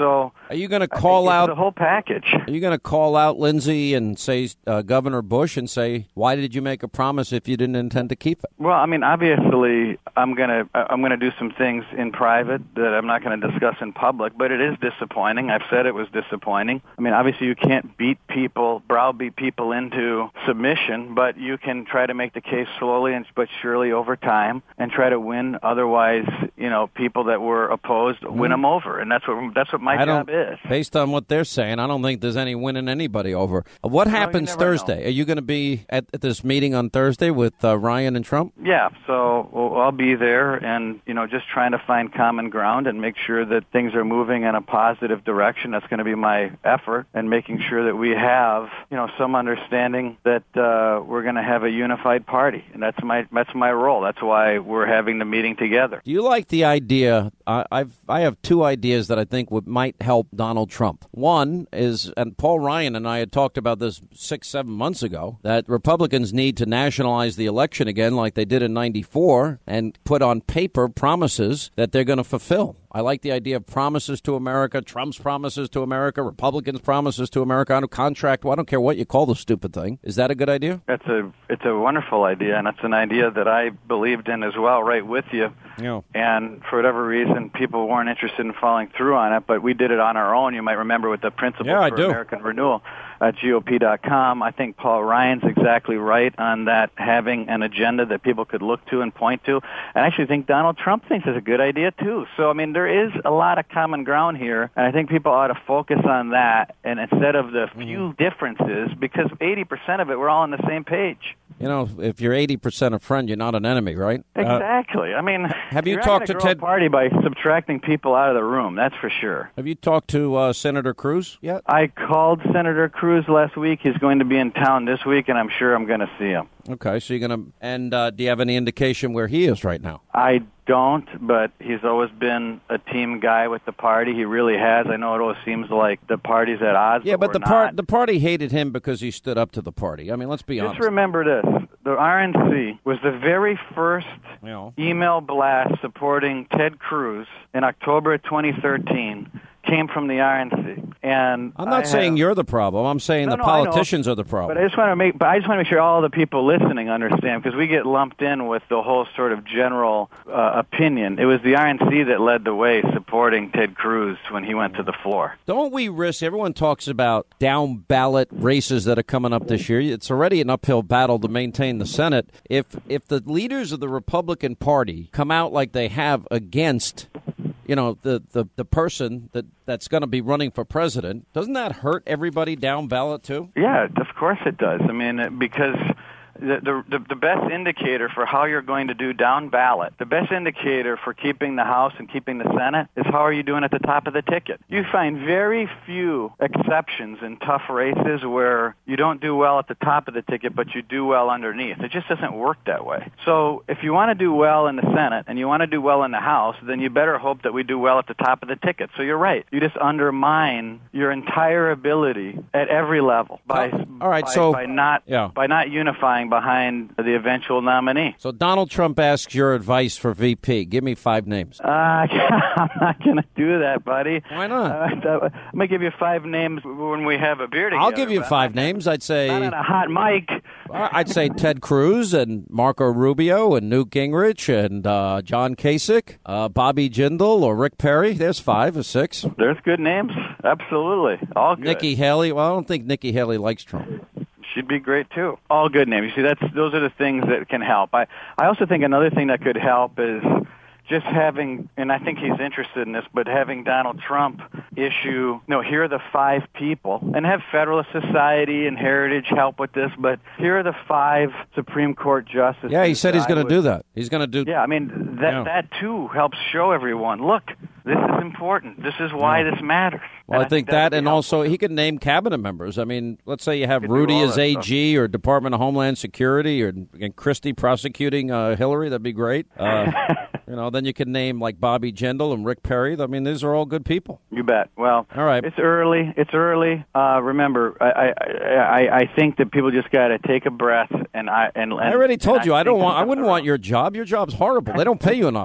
Are you going to call I think out it's the whole package? Are you going to call out Lindsey and say uh, Governor Bush and say, why did you make a promise if you didn't intend to keep it? Well, I mean, obviously, I'm going to I'm going to do some things in private that I'm not going to discuss in public, but it is disappointing. I've said it was disappointing. I mean, obviously, you can't beat people, browbeat people into submission, but you can try to make the case slowly and but surely over time and try to win. Otherwise, you know, people that were opposed, mm-hmm. win them over, and that's what that's what my I job is. Based on what they're saying, I don't think there's any winning anybody over. What happens well, Thursday? Know. Are you going to be at, at this meeting on Thursday with uh, Ryan and Trump? Yeah, so well, I'll be there, and you know, just trying to find common ground and make sure that things are moving in a positive direction. That's going to be my effort, and making sure that we have, you know, some understanding that uh, we're going to have a unified party, and that's my that's my role. That's why we're having the meeting together. Do you like the idea? I, I've I have two ideas that I think would might help Donald Trump. One is, and Paul Ryan and I had talked about this six, seven months ago, that Republicans need to nationalize the election again like they did in ninety-four and put on paper promises that they're going to fulfill. I like the idea of promises to America, Trump's promises to America, Republicans' promises to America on a contract. Well, I don't care what you call the stupid thing. Is that a good idea? That's a it's a wonderful idea, and it's an idea that I believed in as well, right with you. Yeah. And for whatever reason, people weren't interested in following through on it, but we did it on our own. You might remember with the Principles yeah, for I do. American Renewal at G O P dot com. I think Paul Ryan's exactly right on that, having an agenda that people could look to and point to. And I actually think Donald Trump thinks it's a good idea, too. So, I mean, there is a lot of common ground here, and I think people ought to focus on that, and instead of the few differences, because eighty percent of it, we're all on the same page. You know, if you're eighty percent a friend, you're not an enemy, right? Exactly. Uh, I mean, have you you're talked not to grow Ted a party by subtracting people out of the room? That's for sure. Have you talked to uh, Senator Cruz yet? I called Senator Cruz last week. He's going to be in town this week, and I'm sure I'm going to see him. Okay, so you're going to, and uh, do you have any indication where he is right now? I don't, but he's always been a team guy with the party. He really has. I know it always seems like the party's at odds. Yeah, but, but the part the party hated him because he stood up to the party. I mean, let's be Just honest. Just remember this. The R N C was the very first you know. email blast supporting Ted Cruz in October of twenty thirteen. Came from the R N C, and I'm not I saying have, you're the problem. I'm saying no, the no, politicians are the problem. But I just want to make, but I just want to make sure all the people listening understand, because we get lumped in with the whole sort of general uh, opinion. It was the R N C that led the way, supporting Ted Cruz when he went to the floor. Don't we risk? Everyone talks about down ballot races that are coming up this year. It's already an uphill battle to maintain the Senate. If if the leaders of the Republican Party come out like they have against, you know, the, the, the person that, that's going to be running for president, doesn't that hurt everybody down ballot, too? Yeah, of course it does. I mean, because the, the, the best indicator for how you're going to do down ballot, the best indicator for keeping the House and keeping the Senate is how are you doing at the top of the ticket. You find very few exceptions in tough races where you don't do well at the top of the ticket, but you do well underneath. It just doesn't work that way. So if you want to do well in the Senate and you want to do well in the House, then you better hope that we do well at the top of the ticket. So you're right. You just undermine your entire ability at every level by, oh, all right, by, so, by not yeah. by not unifying behind the eventual nominee. So Donald Trump asks your advice for V P. Give me five names. Uh, I'm not going to do that, buddy. Why not? Uh, I'm going to give you five names when we have a beer together. I'll give you five names. I'd say... Not on a hot mic. I'd say Ted Cruz and Marco Rubio and Newt Gingrich and uh, John Kasich, uh, Bobby Jindal or Rick Perry. There's five or six. There's good names. Absolutely. All good. Nikki Haley. Well, I don't think Nikki Haley likes Trump. She'd be great, too. All good names. You see, that's those are the things that can help. I, I also think another thing that could help is just having, and I think he's interested in this, but having Donald Trump issue, no, here are the five people, and have Federalist Society and Heritage help with this, but here are the five Supreme Court justices. Yeah, he said he's going to do that. He's going to do Yeah, I mean, that, yeah. that, too, helps show everyone, look, this is important. This is why yeah. this matters. Well, and I think I think that, and helpful. also he could name cabinet members. I mean, let's say you have Rudy as A G stuff. Or Department of Homeland Security, or and Christie prosecuting uh, Hillary. That'd be great. Uh, you know, then you could name like Bobby Jindal and Rick Perry. I mean, these are all good people. You bet. Well, all right. It's early. It's early. Uh, remember, I, I I I think that people just got to take a breath. And I and, and I already told and you I I don't think want. I wouldn't want your job. Your job's horrible. They don't pay you enough.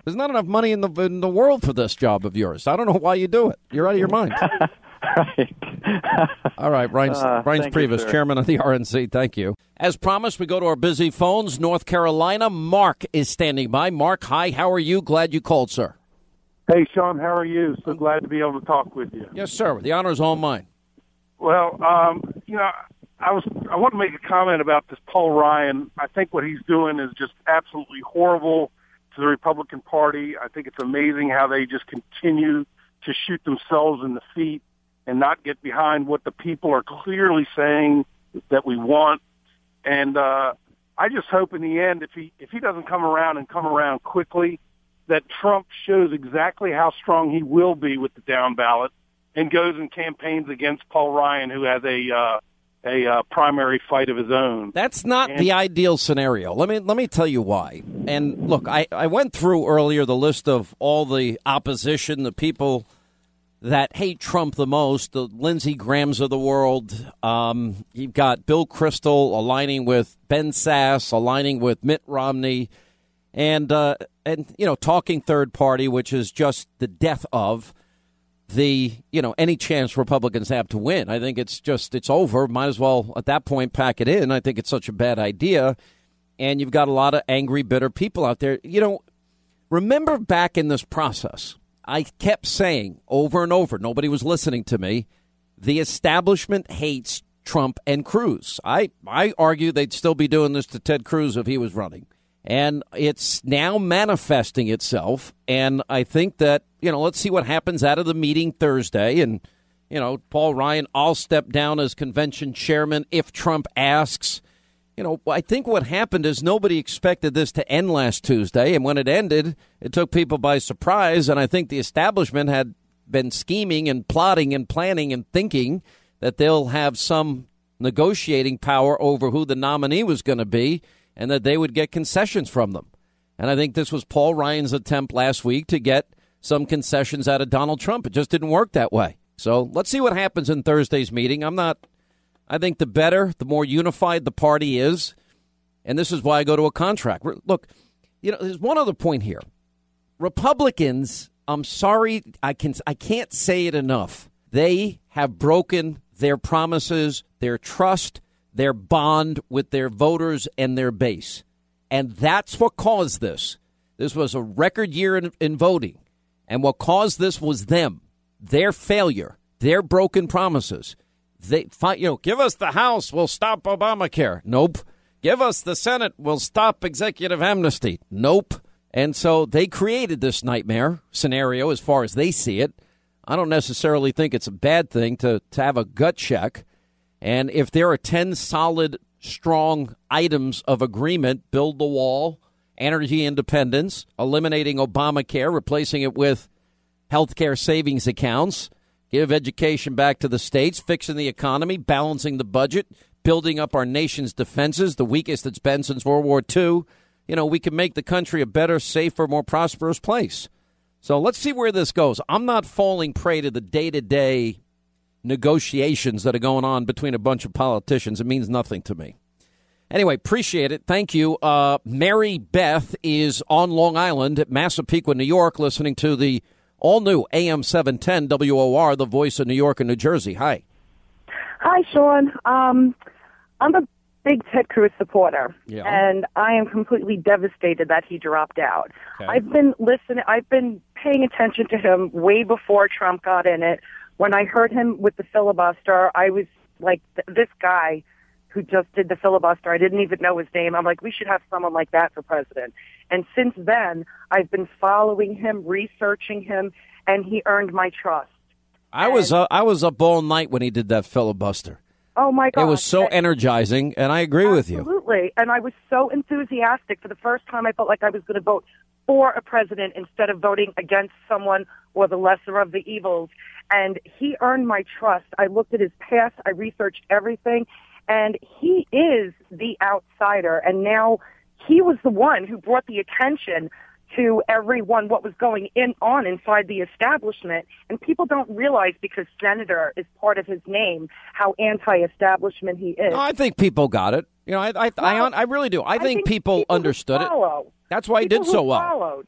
There's not enough money in the in the world for this job of yours. I don't know why you do it. You're out of your mind. Right. All right, Reince, Uh, Reince thank you, Priebus, sir. chairman of the R N C. Thank you. As promised, we go to our busy phones. North Carolina, Mark is standing by. Mark, hi, how are you? Glad you called, sir. Hey, Sean, how are you? So glad to be able to talk with you. Yes, sir. The honor is all mine. Well, um, you know, I was I want to make a comment about this Paul Ryan. I think what he's doing is just absolutely horrible to the Republican Party. I think it's amazing how they just continue to shoot themselves in the feet and not get behind what the people are clearly saying that we want. And uh, I just hope in the end, if he if he doesn't come around and come around quickly, that Trump shows exactly how strong he will be with the down ballot and goes and campaigns against Paul Ryan, who has a uh, a uh, primary fight of his own. That's not and- the ideal scenario. Let me let me tell you why. And look, I, I went through earlier the list of all the opposition, the people that hate Trump the most, the Lindsey Grahams of the world. Um, you've got Bill Kristol aligning with Ben Sasse, aligning with Mitt Romney, and uh, and you know, talking third party, which is just the death of the, you know, any chance Republicans have to win. I think it's just, it's over. Might as well, at that point, pack it in. I think it's such a bad idea. And you've got a lot of angry, bitter people out there. You know, remember back in this process, I kept saying over and over, nobody was listening to me, the establishment hates Trump and Cruz. I, I argue they'd still be doing this to Ted Cruz if he was running. And it's now manifesting itself. And I think that, you know, let's see what happens out of the meeting Thursday. And, you know, Paul Ryan, I'll step down as convention chairman if Trump asks. You know, I think what happened is nobody expected this to end last Tuesday. And when it ended, it took people by surprise. And I think the establishment had been scheming and plotting and planning and thinking that they'll have some negotiating power over who the nominee was going to be, and that they would get concessions from them. And I think this was Paul Ryan's attempt last week to get some concessions out of Donald Trump. It just didn't work that way. So let's see what happens in Thursday's meeting. I'm not, I think the better, the more unified the party is, and this is why I go to a contract. Look, you know, there's one other point here. Republicans, I'm sorry, I can I can't say it enough. They have broken their promises, their trust, their bond with their voters and their base. And that's what caused this. This was a record year in, in voting. And what caused this was them, their failure, their broken promises. They, you know, give us the House, we'll stop Obamacare. Nope. Give us the Senate, we'll stop executive amnesty. Nope. And so they created this nightmare scenario as far as they see it. I don't necessarily think it's a bad thing to, to have a gut check. And if there are ten solid, strong items of agreement, build the wall, energy independence, eliminating Obamacare, replacing it with health care savings accounts, give education back to the states, fixing the economy, balancing the budget, building up our nation's defenses, the weakest it's been since World War Two, you know, we can make the country a better, safer, more prosperous place. So let's see where this goes. I'm not falling prey to the day-to-day negotiations that are going on between a bunch of politicians. It means nothing to me. Anyway, appreciate it. Thank you. Uh, Mary Beth is on Long Island at Massapequa, New York, listening to the all-new A M seven ten W O R, the voice of New York and New Jersey. Hi. Hi, Sean. Um, I'm a big Ted Cruz supporter, yeah. and I am completely devastated that he dropped out. Okay. I've been listening. I've been paying attention to him way before Trump got in it. When I heard him with the filibuster, I was like, this guy who just did the filibuster, I didn't even know his name. I'm like, we should have someone like that for president. And since then, I've been following him, researching him, and he earned my trust. I and, was uh, I was up all night when he did that filibuster. Oh, my God. It was so energizing, and I agree absolutely. with you. Absolutely. And I was so enthusiastic. For the first time, I felt like I was going to vote for a president instead of voting against someone or the lesser of the evils. And he earned my trust. I looked at his past. I researched everything. And he is the outsider. And now he was the one who brought the attention to everyone what was going in on inside the establishment. And people don't realize, because senator is part of his name, how anti-establishment he is. No, I think people got it. You know, I I, well, I, I really do. I, I think, think people, people understood it. That's why he did so well. Followed.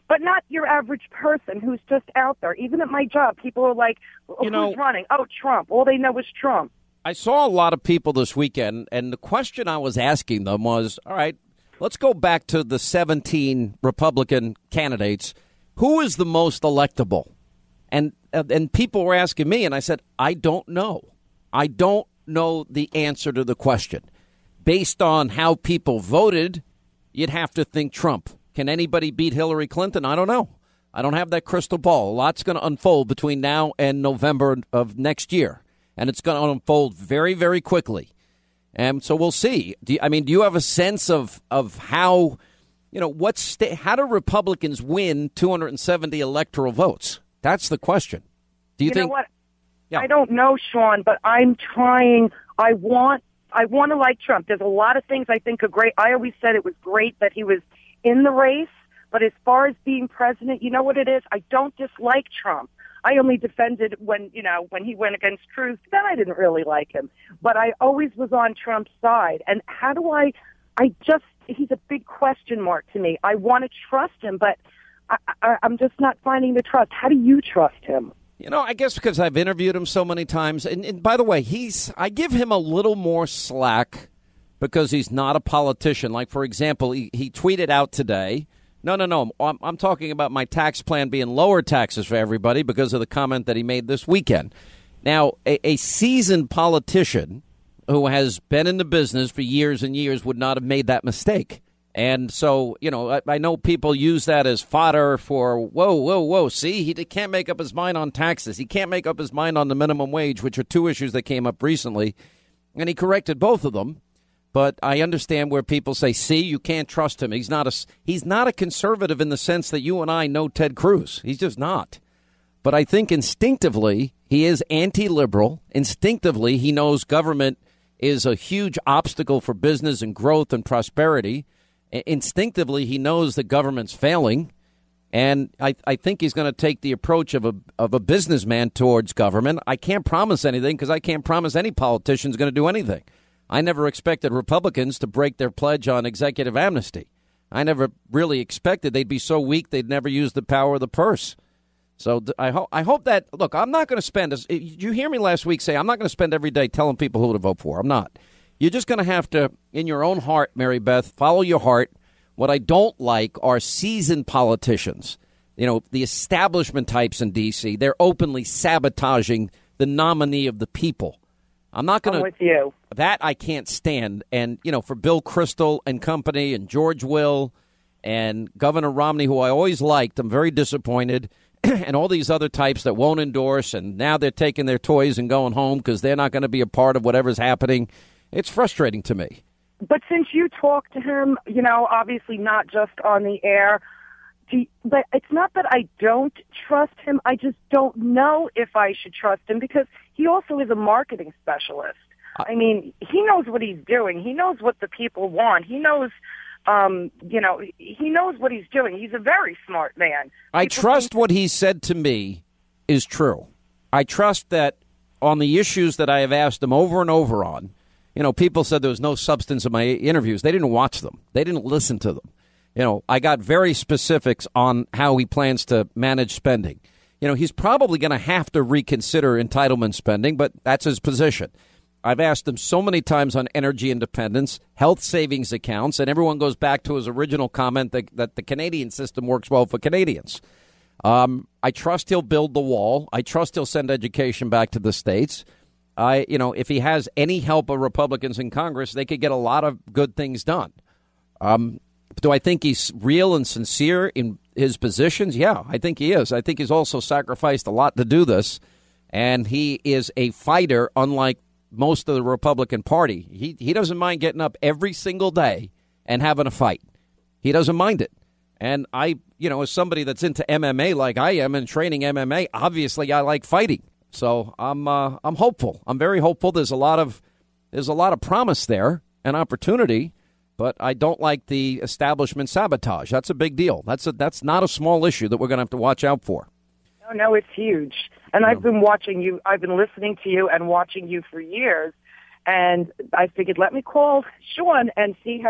but not your average person who's just out there. Even at my job, people are like, oh, You who's know- running? Oh, Trump. All they know is Trump. I saw a lot of people this weekend, and the question I was asking them was, all right, let's go back to the seventeen Republican candidates. Who is the most electable? And and people were asking me, and I said, I don't know. I don't know the answer to the question. Based on how people voted, you'd have to think Trump. Can anybody beat Hillary Clinton? I don't know. I don't have that crystal ball. A lot's going to unfold between now and November of next year, and it's going to unfold very, very quickly. And so we'll see. Do you, I mean, do you have a sense of of how, you know, what sta- how do Republicans win two hundred seventy electoral votes? That's the question. Do you, You think? know what? Yeah. I don't know, Sean, but I'm trying. I want I want to like Trump. There's a lot of things I think are great. I always said it was great that he was in the race, but as far as being president, you know what it is? I don't dislike Trump. I only defended when, you know, when he went against Cruz. Then I didn't really like him. But I always was on Trump's side. And how do I, I just, he's a big question mark to me. I want to trust him, but I, I, I'm just not finding the trust. How do you trust him? You know, I guess because I've interviewed him so many times. And, and by the way, he's I give him a little more slack because he's not a politician. Like, for example, he, he tweeted out today. No, no, no. I'm, I'm talking about my tax plan being lower taxes for everybody because of the comment that he made this weekend. Now, a, a seasoned politician who has been in the business for years and years would not have made that mistake. And so, you know, I, I know people use that as fodder for, whoa, whoa, whoa, see, he can't make up his mind on taxes. He can't make up his mind on the minimum wage, which are two issues that came up recently. And he corrected both of them. But I understand where people say, see, you can't trust him. He's not a, he's not a conservative in the sense that you and I know Ted Cruz. He's just not. But I think instinctively he is anti-liberal. Instinctively, he knows government is a huge obstacle for business and growth and prosperity. Instinctively, he knows the government's failing. And I, I think he's going to take the approach of a of a businessman towards government. I can't promise anything because I can't promise any politician's going to do anything. I never expected Republicans to break their pledge on executive amnesty. I never really expected they'd be so weak they'd never use the power of the purse. So th- I, ho- I hope that, look, I'm not going to spend, as, you hear me last week say, I'm not going to spend every day telling people who to vote for. I'm not. You're just going to have to, in your own heart, Mary Beth, follow your heart. What I don't like are seasoned politicians. You know, the establishment types in D C, they're openly sabotaging the nominee of the people. I'm not going to. I'm with you. That I can't stand. And, you know, for Bill Kristol and company and George Will and Governor Romney, who I always liked, I'm very disappointed. And all these other types that won't endorse. And now they're taking their toys and going home because they're not going to be a part of whatever's happening. It's frustrating to me. But since you talked to him, you know, obviously not just on the air, do you, but it's not that I don't trust him. I just don't know if I should trust him because he also is a marketing specialist. I mean, he knows what he's doing. He knows what the people want. He knows, um, you know, he knows what he's doing. He's a very smart man. I People trust think- what he said to me is true. I trust that on the issues that I have asked him over and over on, you know, people said there was no substance in my interviews. They didn't watch them. They didn't listen to them. You know, I got very specifics on how he plans to manage spending. You know, he's probably going to have to reconsider entitlement spending, but that's his position. I've asked him so many times on energy independence, health savings accounts, and everyone goes back to his original comment that, that the Canadian system works well for Canadians. Um, I trust he'll build the wall. I trust he'll send education back to the states. I, you know, if he has any help of Republicans in Congress, they could get a lot of good things done. Um, do I think he's real and sincere in his positions? Yeah, I think he is. I think he's also sacrificed a lot to do this, and he is a fighter, unlike most of the Republican Party. He he doesn't mind getting up every single day and having a fight. He doesn't mind it. And I, you know, as somebody that's into M M A like I am and training M M A, obviously I like fighting. So I'm uh, I'm hopeful. I'm very hopeful. There's a lot of there's a lot of promise there and opportunity, but I don't like the establishment sabotage. That's a big deal. That's a, that's not a small issue that we're going to have to watch out for. No, no, it's huge. And I've been watching you. I've been listening to you and watching you for years. And I figured, let me call Sean and see how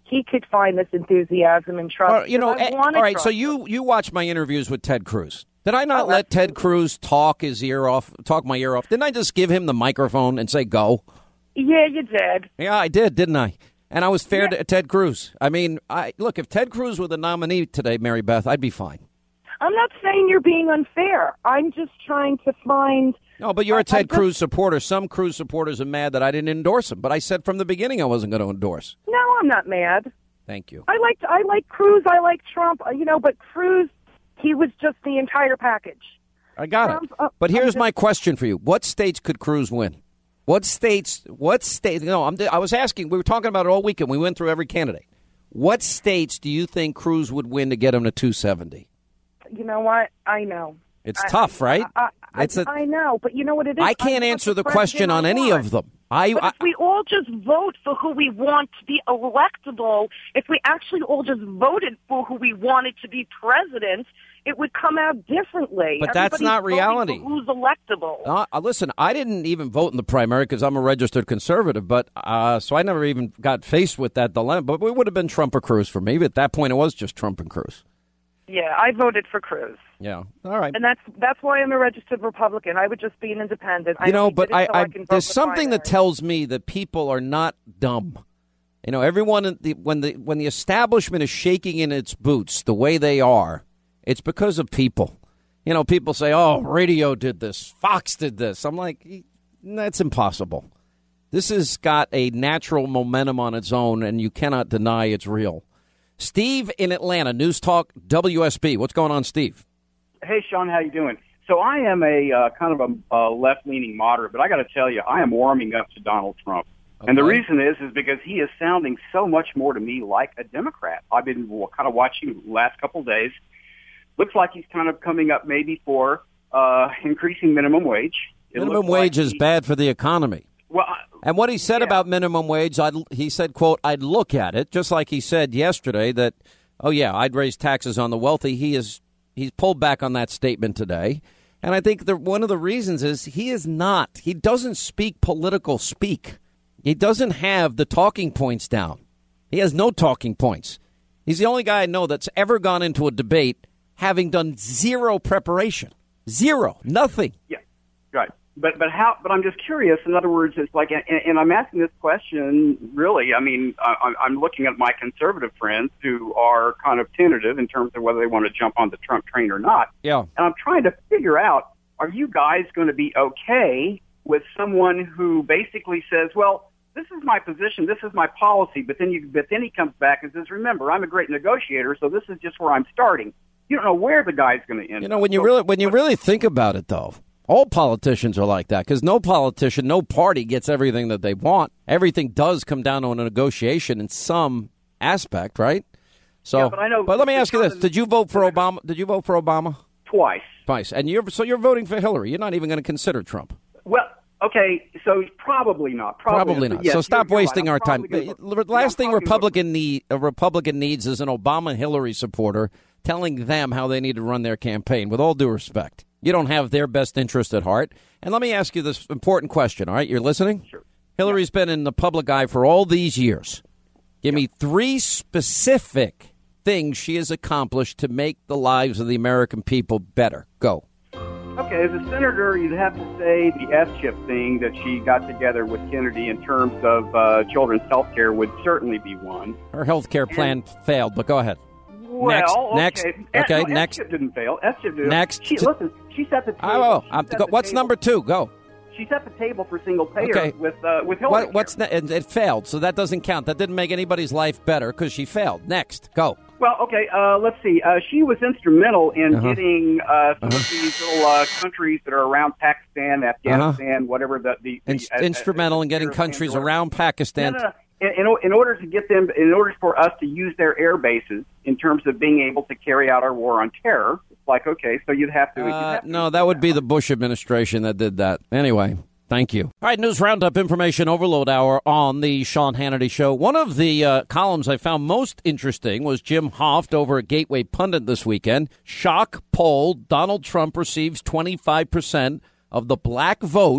he could find this enthusiasm and trust. Well, you know, I eh, wanna all right, trust so him. you, you watch my interviews with Ted Cruz. Did I not Oh, let Ted Cruz talk his ear off, talk my ear off? Didn't I just give him the microphone and say go? Yeah, you did. Yeah, I did, didn't I? And I was fair Yeah. to Ted Cruz. I mean, I look, if Ted Cruz were the nominee today, Mary Beth, I'd be fine. I'm not saying you're being unfair. I'm just trying to find. No, but you're a I- Ted I just- Cruz supporter. Some Cruz supporters are mad that I didn't endorse him, but I said from the beginning I wasn't going to endorse. No, I'm not mad. Thank you. I liked I like Cruz. I like Trump. uh, You know, but Cruz, he was just the entire package. I got Trump, it. uh, But I'm here's just- my question for you: what states could Cruz win? What states? What state? No, I'm. I was asking. We were talking about it all weekend. We went through every candidate. What states do you think Cruz would win to get him to two seventy? You know what? I know. It's I- tough, right? I, I, It's a- I know, but you know what it is? I can't want answer the president question on I any want. of them. I, But I if we all just vote for who we want to be electable, if we actually all just voted for who we wanted to be president, it would come out differently. But that's Everybody's not voting reality. for who's electable? Uh, uh, listen, I didn't even vote in the primary because I'm a registered conservative, but uh, so I never even got faced with that dilemma. But it would have been Trump or Cruz for me. But at that point, it was just Trump and Cruz. Yeah, I voted for Cruz. Yeah. All right. And that's that's why I'm a registered Republican. I would just be an independent. You know, only but did it I, so I, can vote there's the something that primary. tells me that people are not dumb. You know, everyone in the, when the when the establishment is shaking in its boots the way they are, it's because of people. You know, people say, "Oh, radio did this, Fox did this." I'm like, that's impossible. This has got a natural momentum on its own, and you cannot deny it's real. Steve in Atlanta, News Talk W S B. What's going on, Steve? Hey, Sean, how you doing? So I am a uh, kind of a uh, left-leaning moderate, but I got to tell you, I am warming up to Donald Trump. Okay. And the reason is is because he is sounding so much more to me like a Democrat. I've been kind of watching the last couple of days. Looks like he's kind of coming up maybe for uh, increasing minimum wage. It Minimum wage like is he, bad for the economy. Well, I, and what he said yeah. about minimum wage, I'd, he said, quote, I'd look at it, just like he said yesterday that, oh, yeah, I'd raise taxes on the wealthy. He is he's pulled back on that statement today. And I think that one of the reasons is he is not. He doesn't speak political speak. He doesn't have the talking points down. He has no talking points. He's the only guy I know that's ever gone into a debate having done zero preparation. Zero. Nothing. Yeah, right. But but how? But I'm just curious. In other words, it's like, and, and I'm asking this question. Really, I mean, I, I'm looking at my conservative friends who are kind of tentative in terms of whether they want to jump on the Trump train or not. Yeah. And I'm trying to figure out: are you guys going to be okay with someone who basically says, "Well, this is my position, this is my policy," but then you, but then he comes back and says, "Remember, I'm a great negotiator, so this is just where I'm starting." You don't know where the guy's going to end. You know, when you really when you really think about it, though. All politicians are like that because no politician, no party gets everything that they want. Everything does come down to a negotiation in some aspect, right? So, yeah, but, I know but let me ask you this: Did you vote for Obama? Did you vote for Obama? Twice. Twice, and you're so you're voting for Hillary. You're not even going to consider Trump. Well, okay, so probably not. Probably, Probably not. Yes, so stop you're, you're wasting right. our time. Gonna, The last thing Republican need a Republican needs is an Obama Hillary supporter telling them how they need to run their campaign. With all due respect. You don't have their best interest at heart. And let me ask you this important question, all right? You're listening? Sure. Hillary's yeah. been in the public eye for all these years. Give yeah. me three specific things she has accomplished to make the lives of the American people better. Go. Okay, as a senator, you'd have to say the S-chip thing that she got together with Kennedy in terms of uh, children's health care would certainly be one. Her health care plan and, failed, but go ahead. Well, next, okay, next, okay, no, next. S-chip didn't fail. S-chip didn't. Next, she, listen, she set the table. Oh, oh set go, the what's table. number two? Go. She set the table for single payers okay. with uh, with Hillary. What, what's ne- it, it failed, so that doesn't count. That didn't make anybody's life better because she failed. Next, go. Well, okay, uh, let's see. Uh, she was instrumental in uh-huh. getting uh, some uh-huh. of these little uh, countries that are around Pakistan, Afghanistan, uh-huh. whatever the... the, the in- uh, instrumental uh, in getting countries around Pakistan. No, no, no. In, in, in order to get them, in order for us to use their air bases in terms of being able to carry out our war on terror, it's like, okay, so you'd have to... Uh, you'd have to no, that would be the Bush administration that did that. Anyway... Thank you. All right, News Roundup Information Overload Hour on the Sean Hannity Show. One of the uh, columns I found most interesting was Jim Hoft over at Gateway Pundit this weekend. Shock poll, Donald Trump receives twenty-five percent of the black vote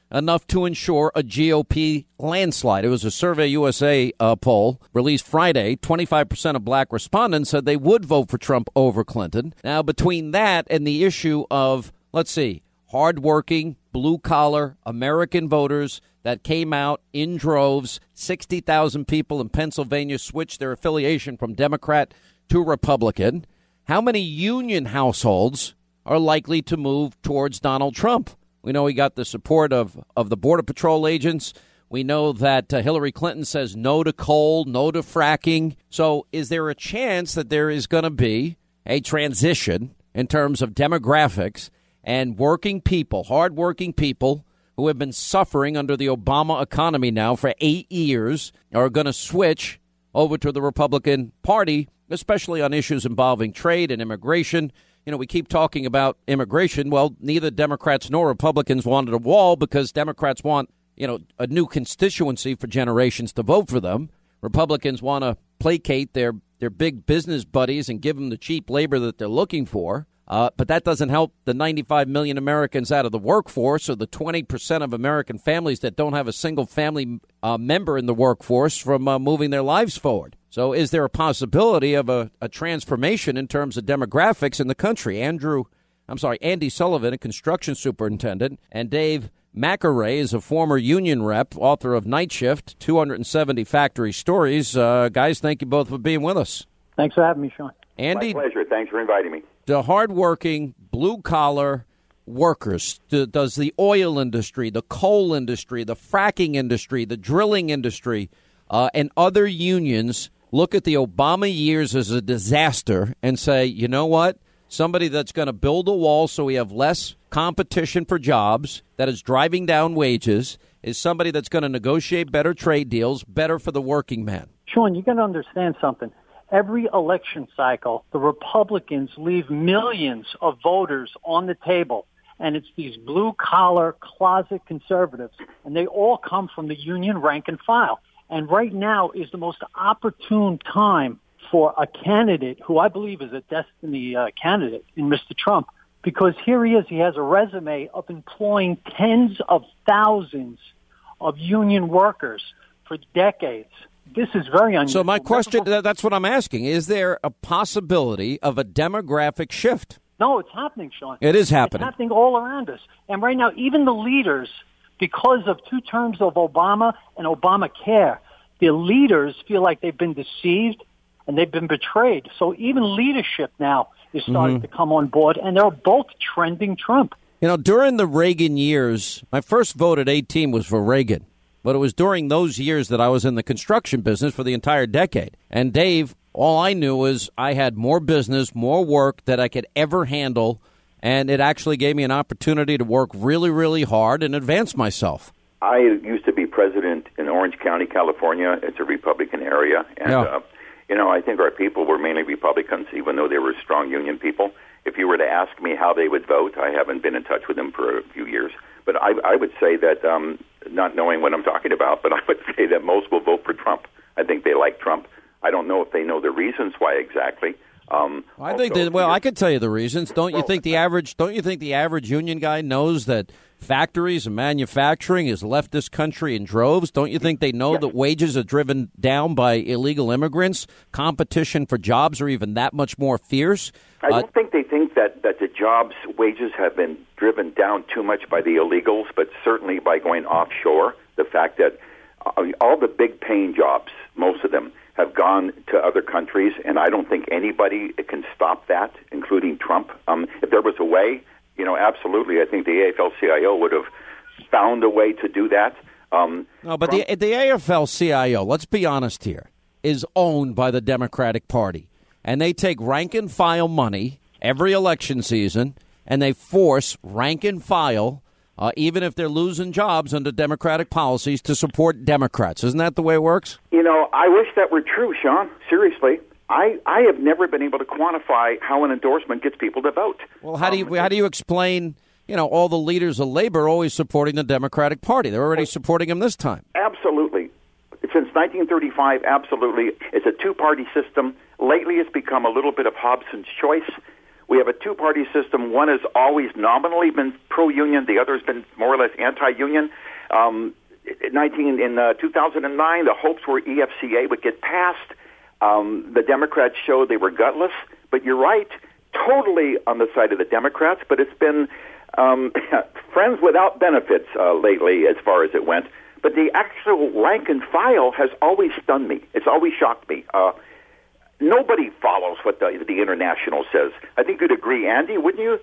enough to ensure a G O P landslide. It was a Survey U S A uh, poll released Friday. twenty-five percent of black respondents said they would vote for Trump over Clinton. Now, between that and the issue of, let's see, hardworking, blue-collar American voters that came out in droves, sixty thousand people in Pennsylvania switched their affiliation from Democrat to Republican. How many union households are likely to move towards Donald Trump? We know he got the support of, of the Border Patrol agents. We know that uh, Hillary Clinton says no to coal, no to fracking. So is there a chance that there is going to be a transition in terms of demographics and working people, hardworking people who have been suffering under the Obama economy now for eight years are going to switch over to the Republican Party, especially on issues involving trade and immigration? You know, we keep talking about immigration. Well, neither Democrats nor Republicans wanted a wall because Democrats want, you know, a new constituency for generations to vote for them. Republicans want to placate their, their big business buddies and give them the cheap labor that they're looking for. Uh, but that doesn't help the ninety-five million Americans out of the workforce or the twenty percent of American families that don't have a single family uh, member in the workforce from uh, moving their lives forward. So is there a possibility of a, a transformation in terms of demographics in the country? Andrew, I'm sorry, Andy Sullivan, a construction superintendent, and Dave McArray is a former union rep, author of Night Shift, two hundred seventy Factory Stories. Uh, guys, thank you both for being with us. Thanks for having me, Sean. Andy, my pleasure. Thanks for inviting me. The hardworking, blue-collar workers, the, does the oil industry, the coal industry, the fracking industry, the drilling industry, uh, and other unions look at the Obama years as a disaster and say, you know what, somebody that's going to build a wall so we have less competition for jobs, that is driving down wages, is somebody that's going to negotiate better trade deals, better for the working man? Sean, you got to understand something. Every election cycle, the Republicans leave millions of voters on the table, and it's these blue-collar closet conservatives, and they all come from the union rank and file. And right now is the most opportune time for a candidate who I believe is a destiny uh, candidate in Mister Trump, because here he is. He has a resume of employing tens of thousands of union workers for decades. This is very unusual. So my question, that's what I'm asking. Is there a possibility of a demographic shift? No, it's happening, Sean. It is happening. It's happening all around us. And right now, even the leaders, because of two terms of Obama and Obamacare, the leaders feel like they've been deceived and they've been betrayed. So even leadership now is starting mm-hmm. to come on board, and they're both trending Trump. You know, during the Reagan years, my first vote at eighteen was for Reagan. But it was during those years that I was in the construction business for the entire decade. And, Dave, all I knew was I had more business, more work that I could ever handle, and it actually gave me an opportunity to work really, really hard and advance myself. I used to be president in Orange County, California. It's a Republican area. And, yeah. uh, you know, I think our people were mainly Republicans, even though they were strong union people. If you were to ask me how they would vote, I haven't been in touch with them for a few years. But I, I would say that, um, not knowing what I'm talking about, but I would say that most will vote for Trump. I think they like Trump. I don't know if they know the reasons why exactly. Um, I think that, well, I could tell you the reasons. Don't you think the average? Don't you think the average union guy knows that factories and manufacturing has left this country in droves? Don't you think they know yes. that wages are driven down by illegal immigrants? Competition for jobs are even that much more fierce. I don't uh, think they think that, that the jobs wages have been driven down too much by the illegals, but certainly by going offshore. The fact that uh, all the big paying jobs, most of them, have gone to other countries, and I don't think anybody can stop that, including Trump. Um, if there was a way, you know, absolutely, I think the A F L C I O would have found a way to do that. Um, no, but Trump- the, the A F L C I O, let's be honest here, is owned by the Democratic Party. And they take rank-and-file money every election season, and they force rank-and-file, uh, even if they're losing jobs under Democratic policies, to support Democrats. Isn't that the way it works? You know, I wish that were true, Sean. Seriously. I, I have never been able to quantify how an endorsement gets people to vote. Well, how do you how do you explain, you know, all the leaders of labor always supporting the Democratic Party? They're already supporting him this time. Absolutely. Since nineteen thirty-five, absolutely. It's a two-party system. Lately, it's become a little bit of Hobson's choice, We have a two-party system. One has always nominally been pro-union. The other has been more or less anti-union. Um, in nineteen, in uh, two thousand nine, the hopes were E F C A would get passed. Um, the Democrats showed they were gutless. But you're right, totally on the side of the Democrats. But it's been um, friends without benefits uh, lately as far as it went. But the actual rank and file has always stunned me. It's always shocked me. Uh, nobody follows what the, the International says. I think you'd agree, Andy, wouldn't you?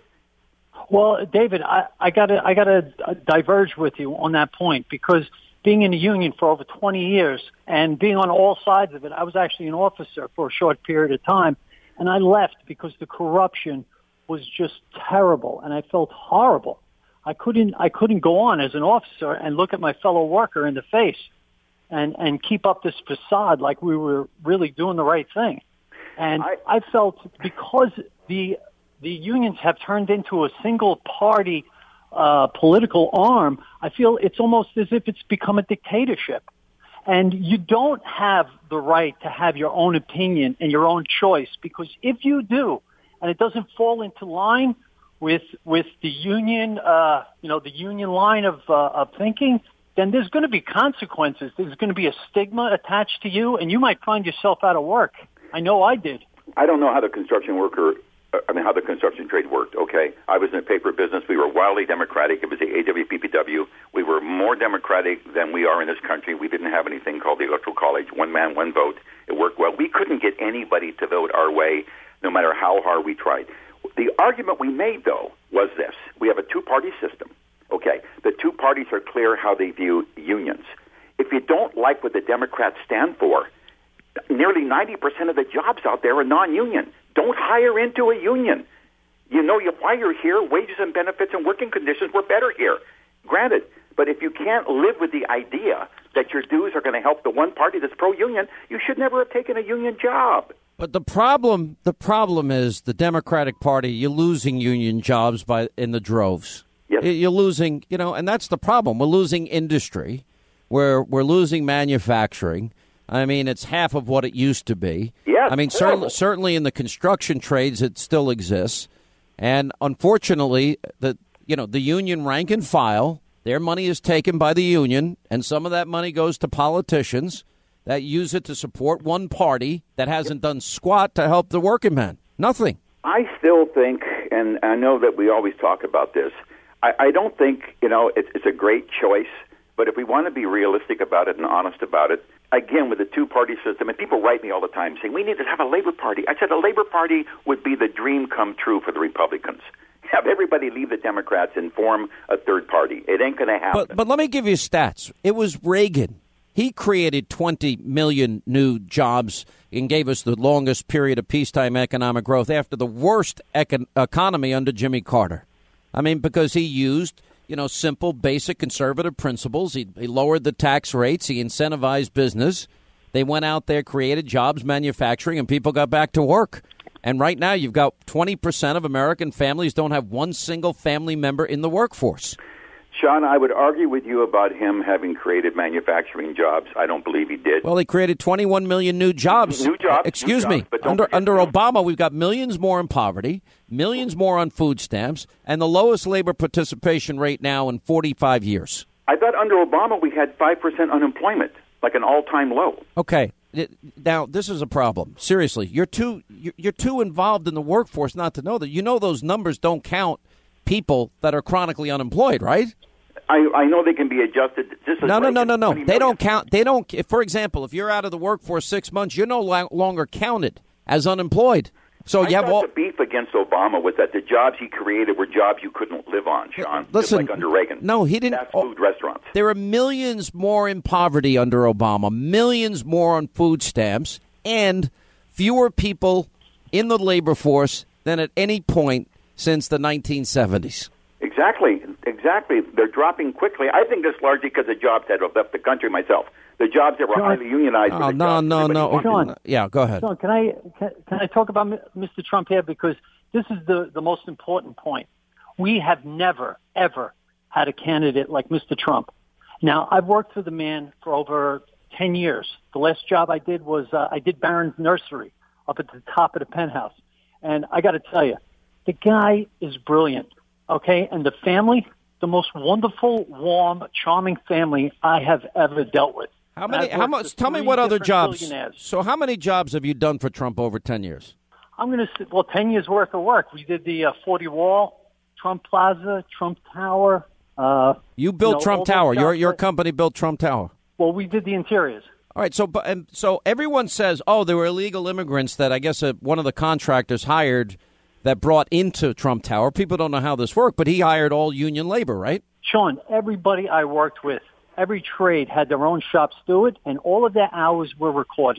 Well, David, I, I gotta, I gotta diverge with you on that point, because being in the union for over twenty years and being on all sides of it, I was actually an officer for a short period of time, and I left because the corruption was just terrible, and I felt horrible. I couldn't, I couldn't go on as an officer and look at my fellow worker in the face and, and keep up this facade like we were really doing the right thing. And I, I felt because the the unions have turned into a single party uh, political arm, I feel it's almost as if it's become a dictatorship. And you don't have the right to have your own opinion and your own choice, because if you do, and it doesn't fall into line with with the union, uh, you know, the union line of uh, of thinking, then there's going to be consequences. There's going to be a stigma attached to you, and you might find yourself out of work. I know I did. I don't know how the construction worker, I mean, how the construction trade worked, okay? I was in the paper business. We were wildly democratic. It was the A W P P W. We were more democratic than we are in this country. We didn't have anything called the Electoral College, one man, one vote. It worked well. We couldn't get anybody to vote our way, no matter how hard we tried. The argument we made, though, was this. We have a two-party system, okay? The two parties are clear how they view unions. If you don't like what the Democrats stand for, nearly ninety percent of the jobs out there are non-union. Don't hire into a union. You know, you, why you're here, wages and benefits and working conditions were better here. Granted, but if you can't live with the idea that your dues are going to help the one party that's pro-union, you should never have taken a union job. But the problem, the problem is the Democratic Party. You're losing union jobs by in the droves. Yes. You're losing, you know, and that's the problem. We're losing industry. We're we're losing manufacturing. I mean, it's half of what it used to be. Yes, I mean, certainly, certainly in the construction trades, it still exists. And unfortunately, the you know the union rank and file, their money is taken by the union, and some of that money goes to politicians that use it to support one party that hasn't done squat to help the working man. Nothing. I still think, and I know that we always talk about this, I, I don't think, you know, it's, it's a great choice, but if we want to be realistic about it and honest about it, again, with the two-party system, and people write me all the time saying, we need to have a Labor Party. I said a Labor Party would be the dream come true for the Republicans. Have everybody leave the Democrats and form a third party. It ain't going to happen. But, but let me give you stats. It was Reagan. He created twenty million new jobs and gave us the longest period of peacetime economic growth after the worst econ- economy under Jimmy Carter. I mean, because he used, you know, simple, basic conservative principles. He, he lowered the tax rates. He incentivized business. They went out there, created jobs, manufacturing, and people got back to work. And right now you've got twenty percent of American families don't have one single family member in the workforce. Sean, I would argue with you about him having created manufacturing jobs. I don't believe he did. Well, he created twenty-one million new jobs. New jobs. Excuse new me. Jobs, but under under Obama, we've got millions more in poverty, millions more on food stamps, and the lowest labor participation rate now in forty-five years. I thought under Obama we had five percent unemployment, like an all-time low. Okay. Now, this is a problem. Seriously, you're too you're too involved in the workforce not to know that. You know those numbers don't count people that are chronically unemployed, right? I, I know they can be adjusted. Just no, no, no, no, no. They don't count. They don't. For example, if you're out of the workforce six months, you're no longer counted as unemployed. So I you have thought all the beef against Obama was that the jobs he created were jobs you couldn't live on, Sean. Listen, just like under Reagan. No, he didn't. Fast food restaurants. There are millions more in poverty under Obama, millions more on food stamps, and fewer people in the labor force than at any point since the nineteen seventies. Exactly. Exactly. They're dropping quickly. I think that's largely because the jobs that have left the country myself. The jobs that were Sean, highly unionized. Oh, no, no, no. Sean, yeah, go ahead. Sean, can I can, can I talk about Mister Trump here? Because this is the, the most important point. We have never, ever had a candidate like Mister Trump. Now, I've worked for the man for over ten years. The last job I did was uh, I did Barron's Nursery up at the top of the penthouse. And I got to tell you, The guy is brilliant, okay? And the family, the most wonderful, warm, charming family I have ever dealt with. How many? How much? Tell me what other jobs. So, how many jobs have you done for Trump over ten years? I'm going to well, ten years worth of work. We did the uh, forty Wall, Trump Plaza, Trump Tower. Uh, you built you know, Trump Tower. Your your company built Trump Tower. Well, we did the interiors. All right. So, but and so everyone says, oh, there were illegal immigrants that I guess uh, one of the contractors hired that brought into Trump Tower. People don't know how this worked, but he hired all union labor, right? Sean, everybody I worked with, every trade had their own shop steward, and all of their hours were recorded.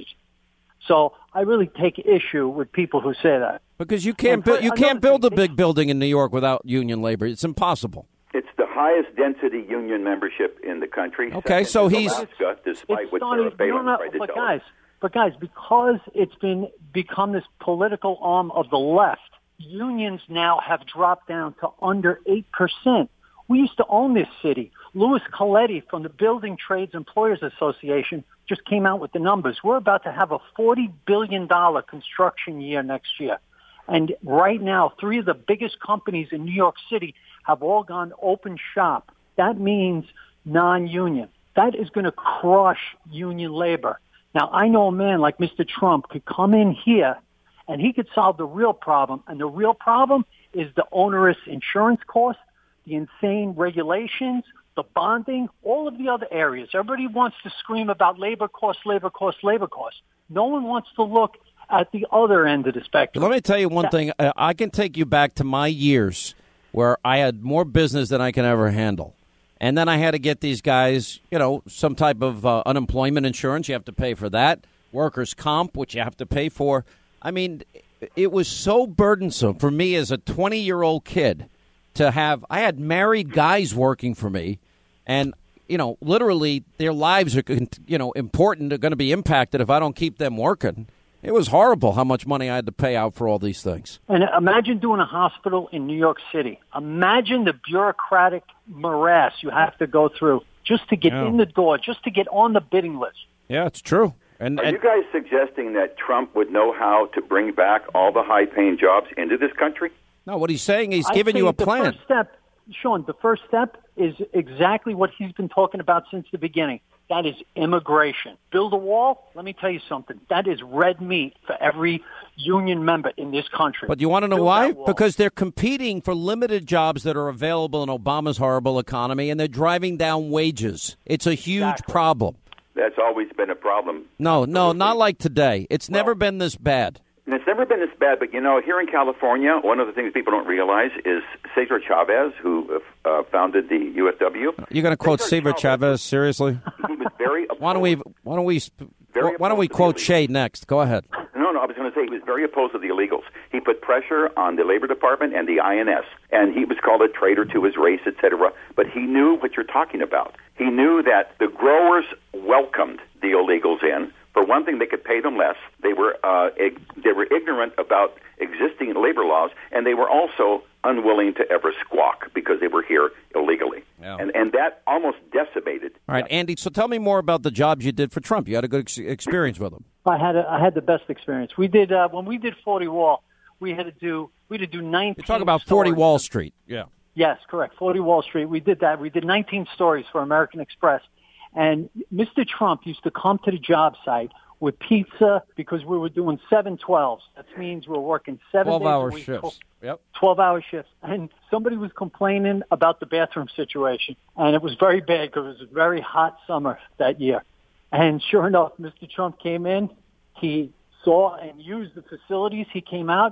So I really take issue with people who say that. Because you can't bu- you can't build a big building in New York without union labor. It's impossible. It's the highest density union membership in the country. Okay, so he's Alaska, despite what Sarah started, Palin no, no, tried to but tell guys, us. but guys, because it's been become this political arm of the left, unions now have dropped down to under eight percent. We used to own this city. Louis Coletti from the Building Trades Employers Association just came out with the numbers. We're about to have a forty billion dollars construction year next year. And right now, three of the biggest companies in New York City have all gone open shop. That means non-union. That is going to crush union labor. Now, I know a man like Mister Trump could come in here and he could solve the real problem. And the real problem is the onerous insurance costs, the insane regulations, the bonding, all of the other areas. Everybody wants to scream about labor costs, labor costs, labor costs. No one wants to look at the other end of the spectrum. Let me tell you one that, thing. I can take you back to my years where I had more business than I can ever handle. And then I had to get these guys, you know, some type of uh, unemployment insurance. You have to pay for that. Workers' comp, which you have to pay for. I mean, it was so burdensome for me as a twenty-year-old kid to have. I had married guys working for me, and, you know, literally their lives are, you know, important, are going to be impacted if I don't keep them working. It was horrible how much money I had to pay out for all these things. And imagine doing a hospital in New York City. Imagine the bureaucratic morass you have to go through just to get yeah. in the door, just to get on the bidding list. Yeah, it's true. And, Are and you guys suggesting that Trump would know how to bring back all the high-paying jobs into this country? No, what he's saying, he's I giving you a plan. The first step, Sean, the first step is exactly what he's been talking about since the beginning. That is immigration. Build a wall, let me tell you something. That is red meat for every union member in this country. But you want to know Build why? Because they're competing for limited jobs that are available in Obama's horrible economy, and they're driving down wages. It's a huge exactly. problem. That's always been a problem. No, no, not like today. It's well, never been this bad. And it's never been this bad, but, you know, here in California, one of the things people don't realize is Cesar Chavez, who uh, founded the U F W. You're going to quote Cesar Chavez, Chavez seriously? He was very opposed. Why don't we, why don't we, why don't we quote Shea next? Go ahead. No, no, I was going to say he was very opposed to the illegals. He put pressure on the Labor Department and the I N S, and he was called a traitor to his race, et cetera. But he knew what you're talking about. He knew that the growers welcomed the illegals in. For one thing, they could pay them less. They were uh, ig- they were ignorant about existing labor laws, and they were also unwilling to ever squawk because they were here illegally. Yeah. And and that almost decimated. All right, Andy, so tell me more about the jobs you did for Trump. You had a good ex- experience with him. I had a, I had the best experience. We did uh, when we did forty Wall, we had to do we had to do nineteen. You talk about forty Wall Street. Yeah. Yes, correct. forty Wall Street. We did that. We did nineteen stories for American Express. And Mister Trump used to come to the job site with pizza because we were doing seven twelves. That means we we're working seven days twelve-hour a week. shifts. Yep. twelve-hour shifts. And somebody was complaining about the bathroom situation. And it was very bad because it was a very hot summer that year. And sure enough, Mister Trump came in. He saw and used the facilities. He came out.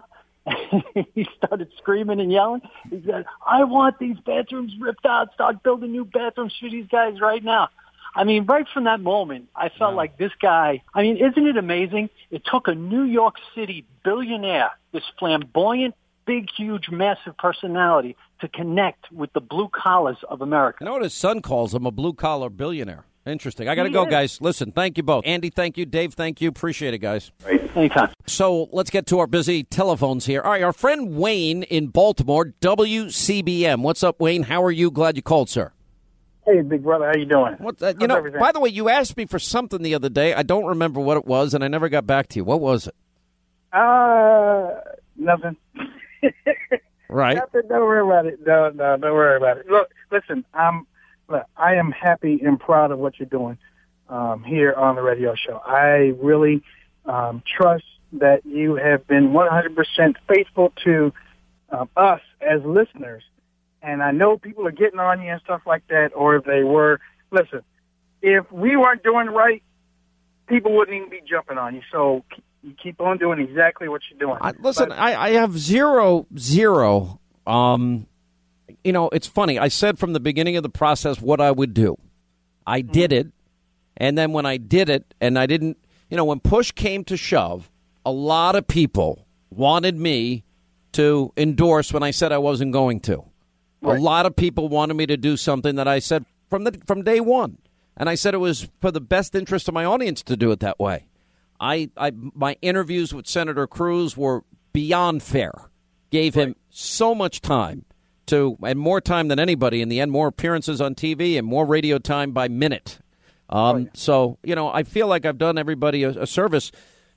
He started screaming and yelling. He said, I want these bathrooms ripped out. Start building new bathrooms for these guys right now. I mean, right from that moment, I felt wow. like this guy, I mean, isn't it amazing? It took a New York City billionaire, this flamboyant, big, huge, massive personality to connect with the blue collars of America. I know what his son calls him, a blue-collar billionaire. Interesting. I got to go, is. guys. Listen, thank you both. Andy, thank you. Dave, thank you. Appreciate it, guys. Right. Anytime. So let's get to our busy telephones here. All right, our friend Wayne in Baltimore, W C B M. What's up, Wayne? How are you? Glad you called, sir. Hey, big brother. How you doing? What, uh, you know, everything? By the way, you asked me for something the other day. I don't remember what it was, and I never got back to you. What was it? Uh, nothing. Right. Nothing, don't worry about it. No, no, don't worry about it. Look, listen, I'm, look, I am happy and proud of what you're doing um, here on the radio show. I really um, trust that you have been one hundred percent faithful to um, us as listeners. And I know people are getting on you and stuff like that, or if they were, listen, if we weren't doing right, people wouldn't even be jumping on you. So you keep on doing exactly what you're doing. I, listen, But, I, I have zero, zero. Um, you know, it's funny. I said from the beginning of the process what I would do. I did it. And then when I did it and I didn't, you know, when push came to shove, a lot of people wanted me to endorse when I said I wasn't going to. Right. A lot of people wanted me to do something that I said from the from day one. And I said it was for the best interest of my audience to do it that way. I, I my interviews with Senator Cruz were beyond fair. Gave him so much time to, and more time than anybody in the end, more appearances on T V and more radio time by minute. Um, oh, yeah. So, you know, I feel like I've done everybody a, a service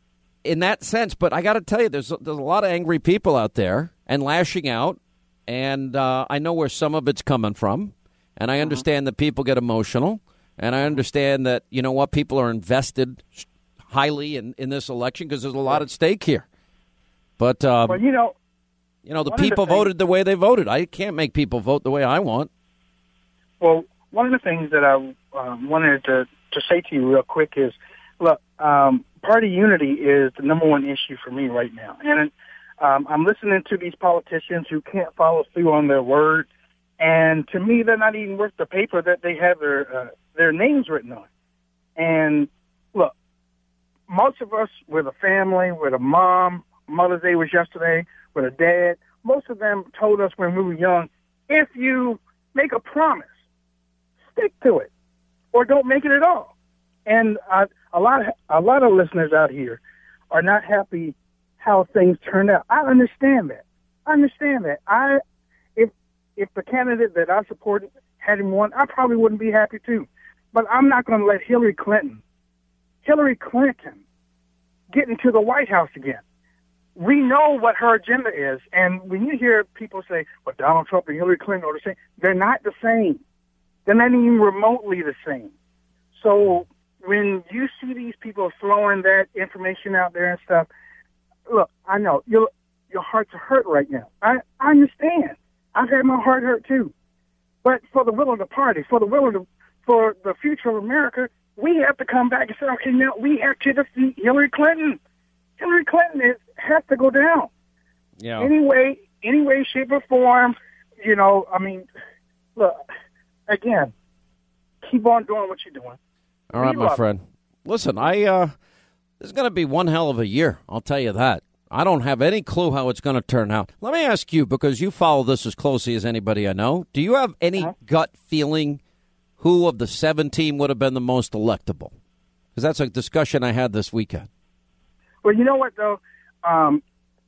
in that sense. But I got to tell you, there's, there's a lot of angry people out there and lashing out. And uh, I know where some of it's coming from. And I understand uh-huh. that people get emotional. And I understand that, you know what, people are invested highly in, in this election because there's a lot at stake here. But, um, well, you know, you know, the people the things, voted the way they voted. I can't make people vote the way I want. Well, one of the things that I um, wanted to, to say to you real quick is, look, um, party unity is the number one issue for me right now. And um, I'm listening to these politicians who can't follow through on their word. And to me, they're not even worth the paper that they have their uh, their names written on. And look, most of us with a family, with a mom, Mother's Day was yesterday, with a dad, most of them told us when we were young, if you make a promise, stick to it, or don't make it at all. And uh, a lot of a lot of listeners out here are not happy how things turned out. I understand that. I understand that. I if if the candidate that I supported hadn't won, I probably wouldn't be happy too. But I'm not going to let Hillary Clinton, Hillary Clinton, get into the White House again. We know what her agenda is, and when you hear people say, "Well, Donald Trump and Hillary Clinton are the same," they're not the same. They're not even remotely the same. So when you see these people throwing that information out there and stuff, look, I know your your hearts are hurt right now. I, I understand. I've had my heart hurt too. But for the will of the party, for the will of the, for the future of America, we have to come back and say, okay, now we have to defeat Hillary Clinton. Hillary Clinton is, has to go down. Yeah. Anyway, any way, shape, or form, you know, I mean, look, again, keep on doing what you're doing. All right, we my friend. It. Listen, I uh, this is going to be one hell of a year. I'll tell you that. I don't have any clue how it's going to turn out. Let me ask you, because you follow this as closely as anybody I know, do you have any uh-huh. gut feeling who of the seventeen would have been the most electable? Because that's a discussion I had this weekend. Well, you know what, though? Um,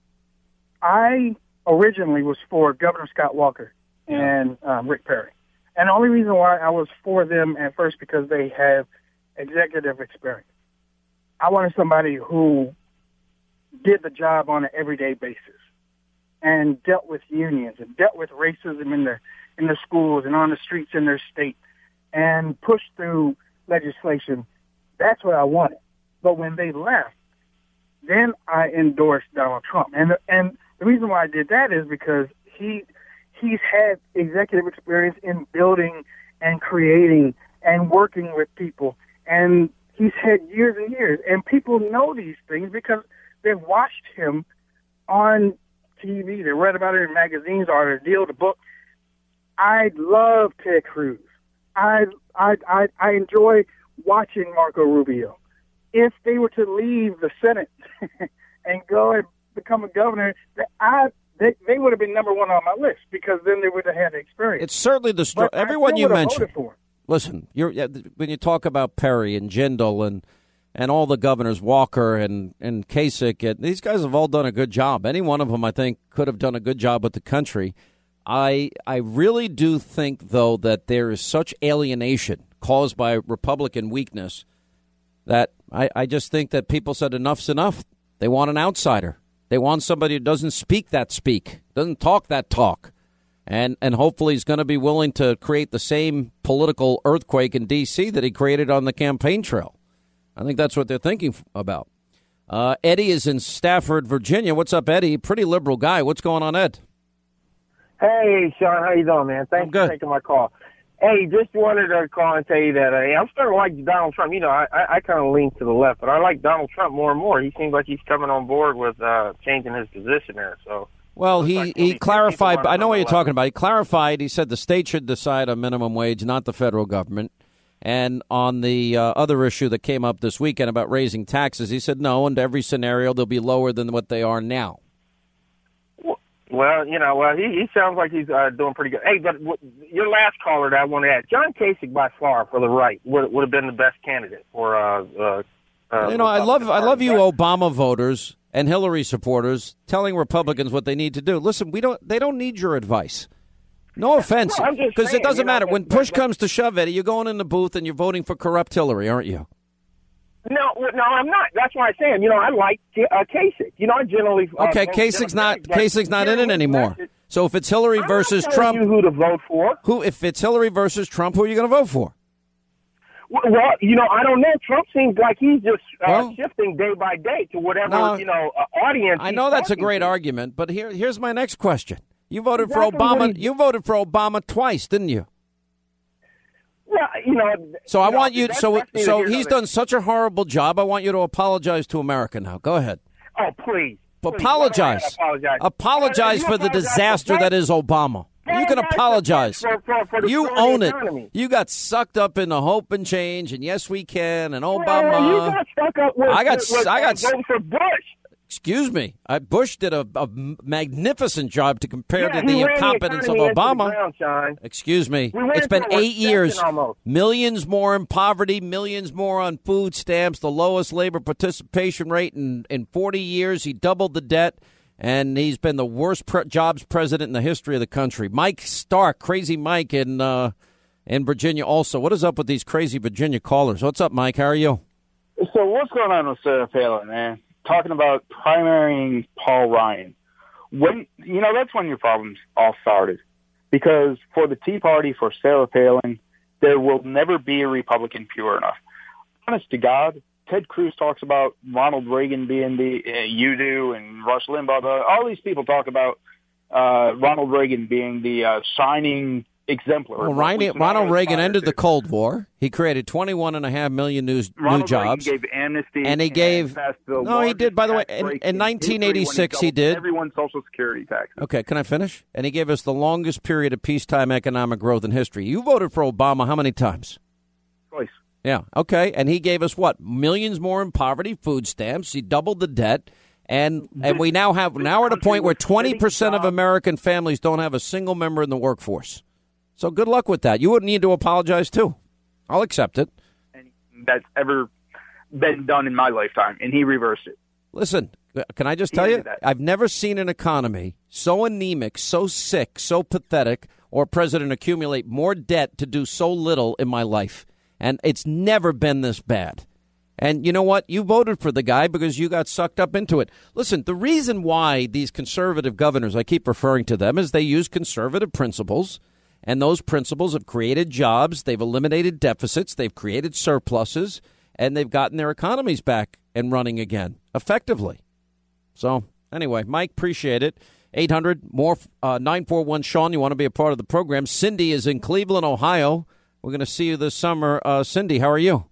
I originally was for Governor Scott Walker and um, Rick Perry. And the only reason why I was for them at first because they have executive experience. I wanted somebody who did the job on an everyday basis and dealt with unions and dealt with racism in their in the schools and on the streets in their state and pushed through legislation. That's what I wanted. But when they left, then I endorsed Donald Trump. And and the reason why I did that is because he he's had executive experience in building and creating and working with people. And he's had years and years. And people know these things because they've watched him on T V. They read about it in magazines or the deal, the book. I love Ted Cruz. I, I, I, I enjoy watching Marco Rubio. If they were to leave the Senate and go and become a governor, I they, they would have been number one on my list because then they would have had experience. It's certainly the story. Everyone you mentioned. Listen, you're, when you talk about Perry and Jindal and and all the governors, Walker and, and Kasich, and these guys have all done a good job. Any one of them, I think, could have done a good job with the country. I I really do think, though, that there is such alienation caused by Republican weakness that I, I just think that people said enough's enough. They want an outsider. They want somebody who doesn't speak that speak, doesn't talk that talk. And and hopefully he's going to be willing to create the same political earthquake in D C that he created on the campaign trail. I think that's what they're thinking about. Uh, Eddie is in Stafford, Virginia. What's up, Eddie? Pretty liberal guy. What's going on, Ed? Hey, Sean. How you doing, man? Thanks I'm good. for taking my call. Hey, just wanted to call and tell you that uh, I'm starting to like Donald Trump. You know, I, I, I kind of lean to the left, but I like Donald Trump more and more. He seems like he's coming on board with uh, changing his position there. So. Well, he, he clarified. I know what you're talking about. He clarified. He said the state should decide on minimum wage, not the federal government. And on the uh, other issue that came up this weekend about raising taxes, he said no, in every scenario they'll be lower than what they are now. Well, you know, well, he, he sounds like he's uh, doing pretty good. Hey, but w- your last caller that I want to add, John Kasich by far for the right would would have been the best candidate for. Uh, uh, uh, you know, I love I love you, Obama voters and Hillary supporters, telling Republicans what they need to do. Listen, we don't. They don't need your advice. No offense, because it doesn't matter. When push comes to shove, Eddie, you're going in the booth and you're voting for corrupt Hillary, aren't you? No, no, I'm not. That's why I'm saying. You know, I like uh, Kasich. You know, I generally. Uh, okay, Kasich's not. Kasich's not in it anymore. So if it's Hillary I'm versus not Trump, you who to vote for? Who? If it's Hillary versus Trump, who are you going to vote for? Well, you know, I don't know. Trump seems like he's just uh, well, shifting day by day to whatever no, you know uh, audience. I know that's a great to. argument, but here, here's my next question. You voted exactly for Obama. You voted for Obama twice, didn't you? Well, you know. So you I know, want you. So so he's another. done such a horrible job. I want you to apologize to America now. Go ahead. Oh, please. Apologize. Please, apologize. Apologize uh, for the apologize disaster for that is Obama. You can apologize. For, for, for you own it. You got sucked up in the hope and change, and yes, we can, and Obama. Well, you got stuck up with. I got. With, with, I got. voting for Bush. Excuse me. I, Bush did a, a magnificent job to compare yeah, to the incompetence the of Obama. Ground, Excuse me. We it's been eight years. Almost. Millions more in poverty, millions more on food stamps, the lowest labor participation rate in, in forty years. He doubled the debt, and he's been the worst pre- jobs president in the history of the country. Mike Stark, crazy Mike in, uh, in Virginia also. What is up with these crazy Virginia callers? What's up, Mike? How are you? So what's going on with Sarah Palin, man? Talking about primarying Paul Ryan. When you know that's when your problems all started, because for the Tea Party, for Sarah Palin, there will never be a Republican pure enough. Honest to God, Ted Cruz talks about Ronald Reagan being the uh, you do, and Rush Limbaugh. The, all these people talk about uh, Ronald Reagan being the uh, shining exemplar. Well, Ryan, Ronald Reagan ended the Cold War. He created twenty-one and a half million new, Ronald new jobs. Reagan gave amnesty, and he gave. And the no, he did. By the way, in, in nineteen eighty-six, he, he did. Everyone's Social Security taxes. Okay, can I finish? And he gave us the longest period of peacetime economic growth in history. You voted for Obama how many times? Twice. Yeah. Okay, and he gave us what? Millions more in poverty, food stamps. He doubled the debt. And and we now have now we're at a point where twenty percent of American families don't have a single member in the workforce. So good luck with that. You wouldn't need to apologize, too. I'll accept it. That's ever been done in my lifetime, and he reversed it. Listen, can I just tell you, I've never seen an economy so anemic, so sick, so pathetic, or a president accumulate more debt to do so little in my life. And it's never been this bad. And you know what? You voted for the guy because you got sucked up into it. Listen, the reason why these conservative governors, I keep referring to them, is they use conservative principles. And those principles have created jobs, they've eliminated deficits, they've created surpluses, and they've gotten their economies back and running again effectively. So, anyway, Mike, appreciate it. eight hundred, more, uh, nine four one, Sean, you want to be a part of the program. Cindy is in Cleveland, Ohio. We're going to see you this summer. Uh, Cindy, how are you?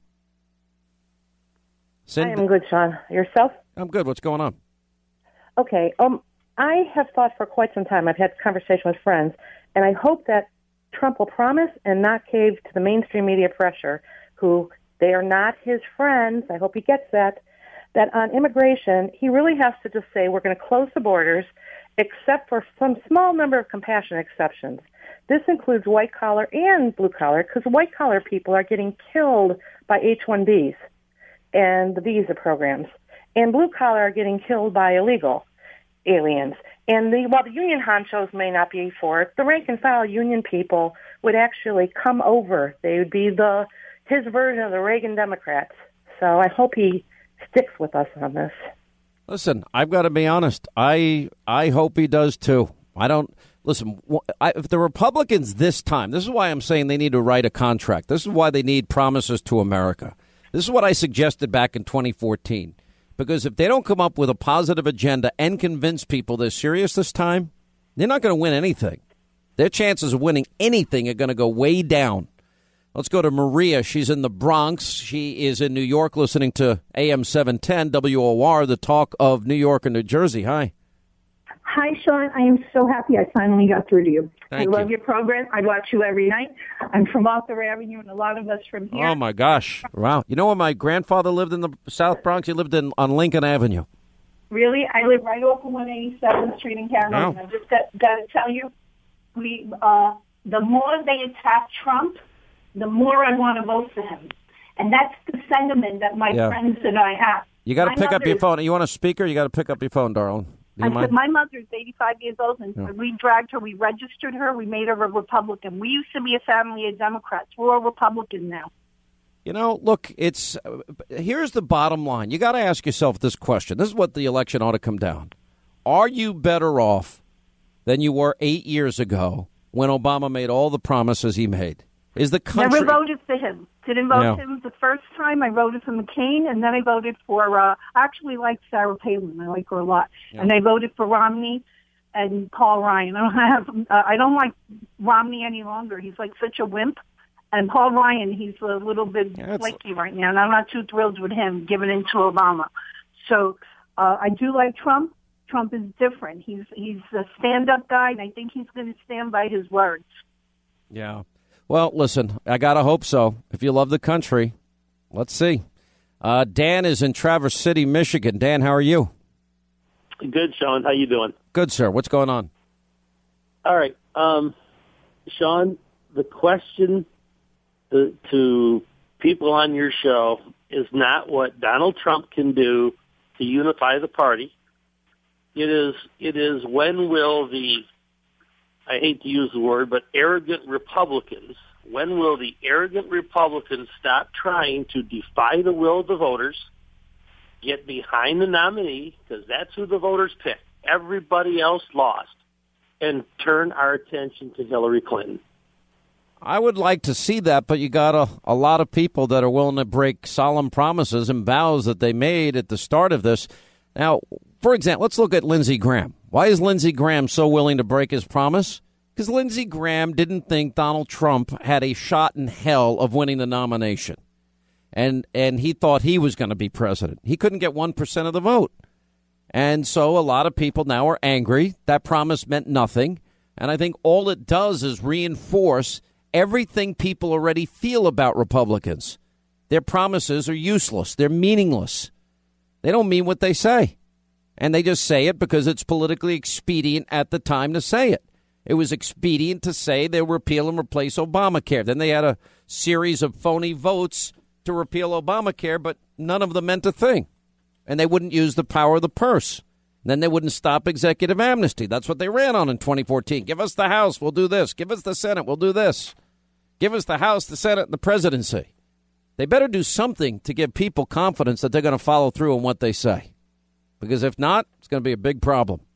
Cindy? I am good, Sean. Yourself? I'm good. What's going on? Okay. Um, I have thought for quite some time, I've had conversation with friends, and I hope that Trump will promise and not cave to the mainstream media pressure, who they are not his friends. I hope he gets that, that on immigration, he really has to just say we're going to close the borders except for some small number of compassionate exceptions. This includes white-collar and blue-collar, because white-collar people are getting killed by H one Bs and the visa programs, and blue-collar are getting killed by illegal aliens. And the, while the union honchos may not be for it, the rank-and-file union people would actually come over. They would be the his version of the Reagan Democrats. So I hope he sticks with us on this. Listen, I've got to be honest. I I hope he does, too. I don't – listen, I, if the Republicans this time – this is why I'm saying they need to write a contract. This is why they need promises to America. This is what I suggested back in twenty fourteen. Because if they don't come up with a positive agenda and convince people they're serious this time, they're not going to win anything. Their chances of winning anything are going to go way down. Let's go to Maria. She's in the Bronx. She is in New York listening to A M seven ten W O R, the talk of New York and New Jersey. Hi. Hi, Sean. I am so happy I finally got through to you. Thank I love you. your program. I watch you every night. I'm from Arthur Avenue, and a lot of us from here. Oh, my gosh. Wow. You know when my grandfather lived in the South Bronx? He lived in on Lincoln Avenue. Really? I live right off of one eighty-seventh Street in Canada. Wow. And I just got, got to tell you, we uh, the more they attack Trump, the more I want to vote for him. And that's the sentiment that my Yeah. friends and I have. You got to My pick up your mother- phone. You want a speaker? You got to pick up your phone, darling. Do you I mind? said, my mother's eighty-five years old, and Yeah. we dragged her, we registered her, we made her a Republican. We used to be a family of Democrats. We're all Republican now. You know, look, it's uh, here's the bottom line. You got to ask yourself this question. This is what the election ought to come down. Are you better off than you were eight years ago when Obama made all the promises he made? Is the country... Never voted for him. Didn't vote No. for him the first time. I voted for McCain, and then I voted for, uh, I actually like Sarah Palin. I like her a lot. Yeah. And I voted for Romney and Paul Ryan. I don't have, uh, I don't like Romney any longer. He's like such a wimp. And Paul Ryan, he's a little bit flaky right now, and I'm not too thrilled with him giving in to Obama. So uh, I do like Trump. Trump is different. He's he's a stand-up guy, and I think he's going to stand by his words. Yeah. Well, listen, I got to hope so. If you love the country, let's see. Uh, Dan is in Traverse City, Michigan. Dan, how are you? Good, Sean. How you doing? Good, sir. What's going on? All right. Um, Sean, the question to, to people on your show is not what Donald Trump can do to unify the party. It is, it is when will the, I hate to use the word, but arrogant Republicans, when will the arrogant Republicans stop trying to defy the will of the voters, get behind the nominee, because that's who the voters picked. Everybody else lost, and turn our attention to Hillary Clinton. I would like to see that, but you got a, a lot of people that are willing to break solemn promises and vows that they made at the start of this. Now, for example, let's look at Lindsey Graham. Why is Lindsey Graham so willing to break his promise? Because Lindsey Graham didn't think Donald Trump had a shot in hell of winning the nomination. And and he thought he was going to be president. He couldn't get one percent of the vote. And so a lot of people now are angry. That promise meant nothing. And I think all it does is reinforce everything people already feel about Republicans. Their promises are useless. They're meaningless. They don't mean what they say. And they just say it because it's politically expedient at the time to say it. It was expedient to say they repeal and replace Obamacare. Then they had a series of phony votes to repeal Obamacare, but none of them meant a thing. And they wouldn't use the power of the purse. And then they wouldn't stop executive amnesty. That's what they ran on in twenty fourteen. Give us the House, we'll do this. Give us the Senate, we'll do this. Give us the House, the Senate, and the presidency. They better do something to give people confidence that they're going to follow through on what they say. Because if not, it's going to be a big problem.